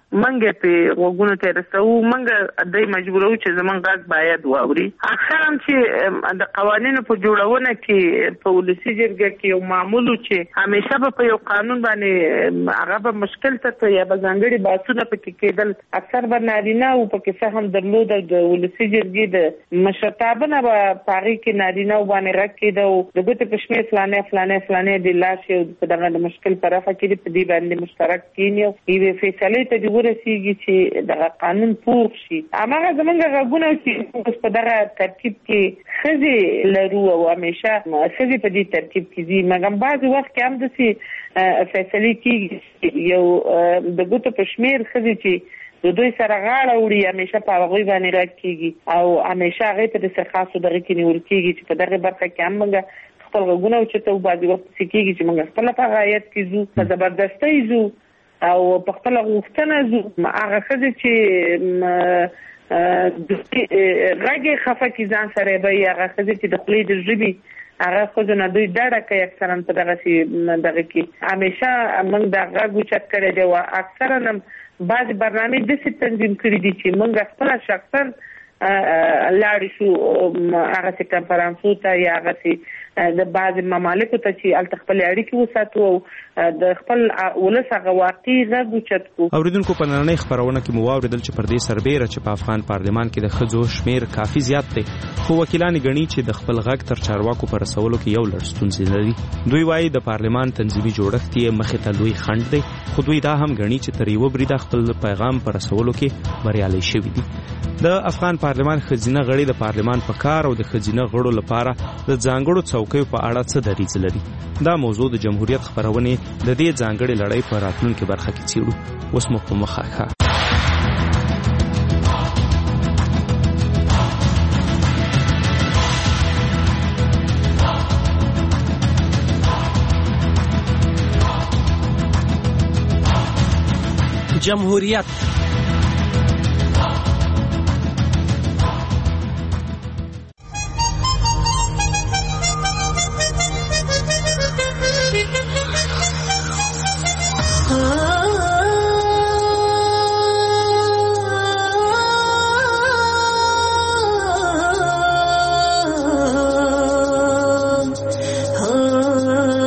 منګه په وګونو ته رسو منګه د مجبورو چې زمون غږ باید واوري. اخرام چې د قوانینو په جوړونه کې په ولسی جرګه کې یو معمول چې همیشه په یو قانون باندې هغه به مشکل ته یا به ځانګړي باسونه پکې کېدل اکثر به نارینه او پکې څه هم درلود د ولسی جرګې د مشرتابه به پاري کې نارینه باندې راکېده او د ګوتې په شمیر فلانه فلانه فلانه د لاس یو په دغه د مشکل طرفه کې په دې باندې مشترک کینیو ایوه فیصله ته د ورسیږي چې د قانون پوښ شي. امغه زمونږ غوونه چې په دغه ترتیب کې خزي لرو او همیشه خزي په دې ترتیب کې دي مګم بعض وخت کې هم د سي فیصله کې یو د ګوتو په شمیر خزي چې د دوی سره غاړه وړي همیشه په هغه باندې راکېږي او همیشه هغه ته د سرخاصو دغه کې نیول کېږي چې په دغه برخه کې هم موږ خپل غوونه چې ته بعض وخت سکیږي چې موږ خپل په غایت کې زو په زبردستۍ زو او په خپل غوښتنه زو هغه خزي چې راګي خفه کې ځان سره به هغه خزي چې د خپلې د ژبې هغه خو نه دوی ډاډه کوي اکثرا په دغه شي دغه کې همیشه موږ د غږ چت کړی دی او اکثرا هم بعض برنامه د څه تنظیم کړی دي چې موږ خپل شخصا لاړ شو هغه څه کنفرانسو ته یا هغه د بعض ممالکو ته چې ال تخپل اړیکې وساتو او د خپل ولسغه واقعي غږ چت کو. اوریدونکو په نړۍ خبرونه کې مو واوریدل چې پر دې سربېره چې په افغان پارلمان کې د خځو شمیر کافي زیات دی خو وکیلان غني چې د خپل غږ تر چارواکو پر رسولو کې یو لړ ستونزې لري. دوی وايي د پارلمان تنظیمي جوړښت یې مخې ته لوی خنډ دی خو دوی دا هم غني چې تر یو بریده خپل پیغام پر رسولو کې بریالي شوي دي. د افغان پارلمان خزینه غړي د پارلمان په کار او د خزینه غړو لپاره د ځانګړو څوکیو په اړه څه دریځ لري. دا موضوع د جمهوریت خبرونه د دې ځانګړي لړۍ په راتلونکي برخه کې څیړو. اوس مو په مخه ښه جمهوریت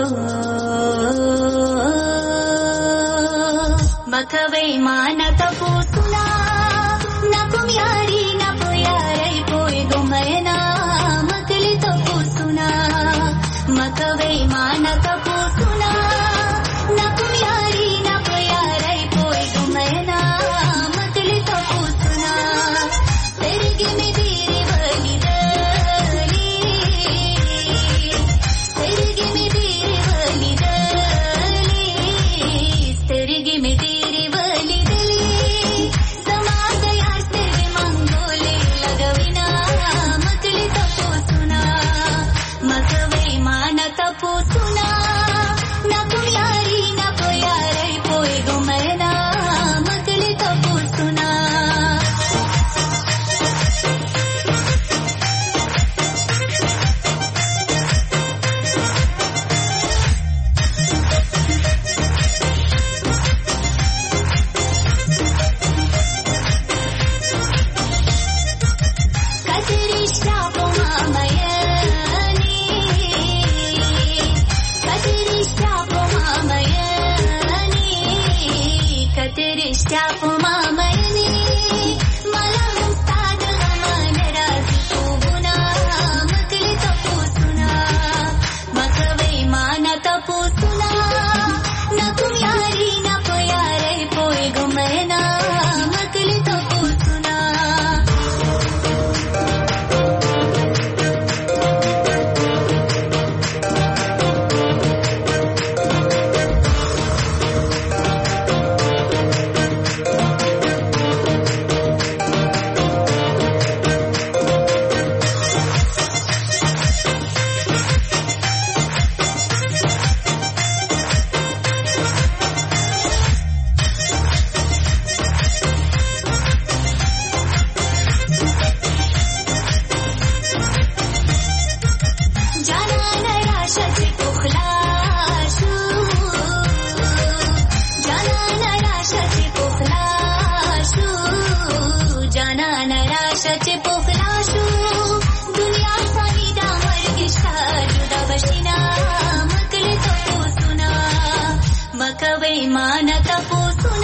مکوي مان تپو راشه چې پخلا شو دنیا فانی دا مرګشتا جدا بشینا مکل تپوسونا مکوي مان تپوسونا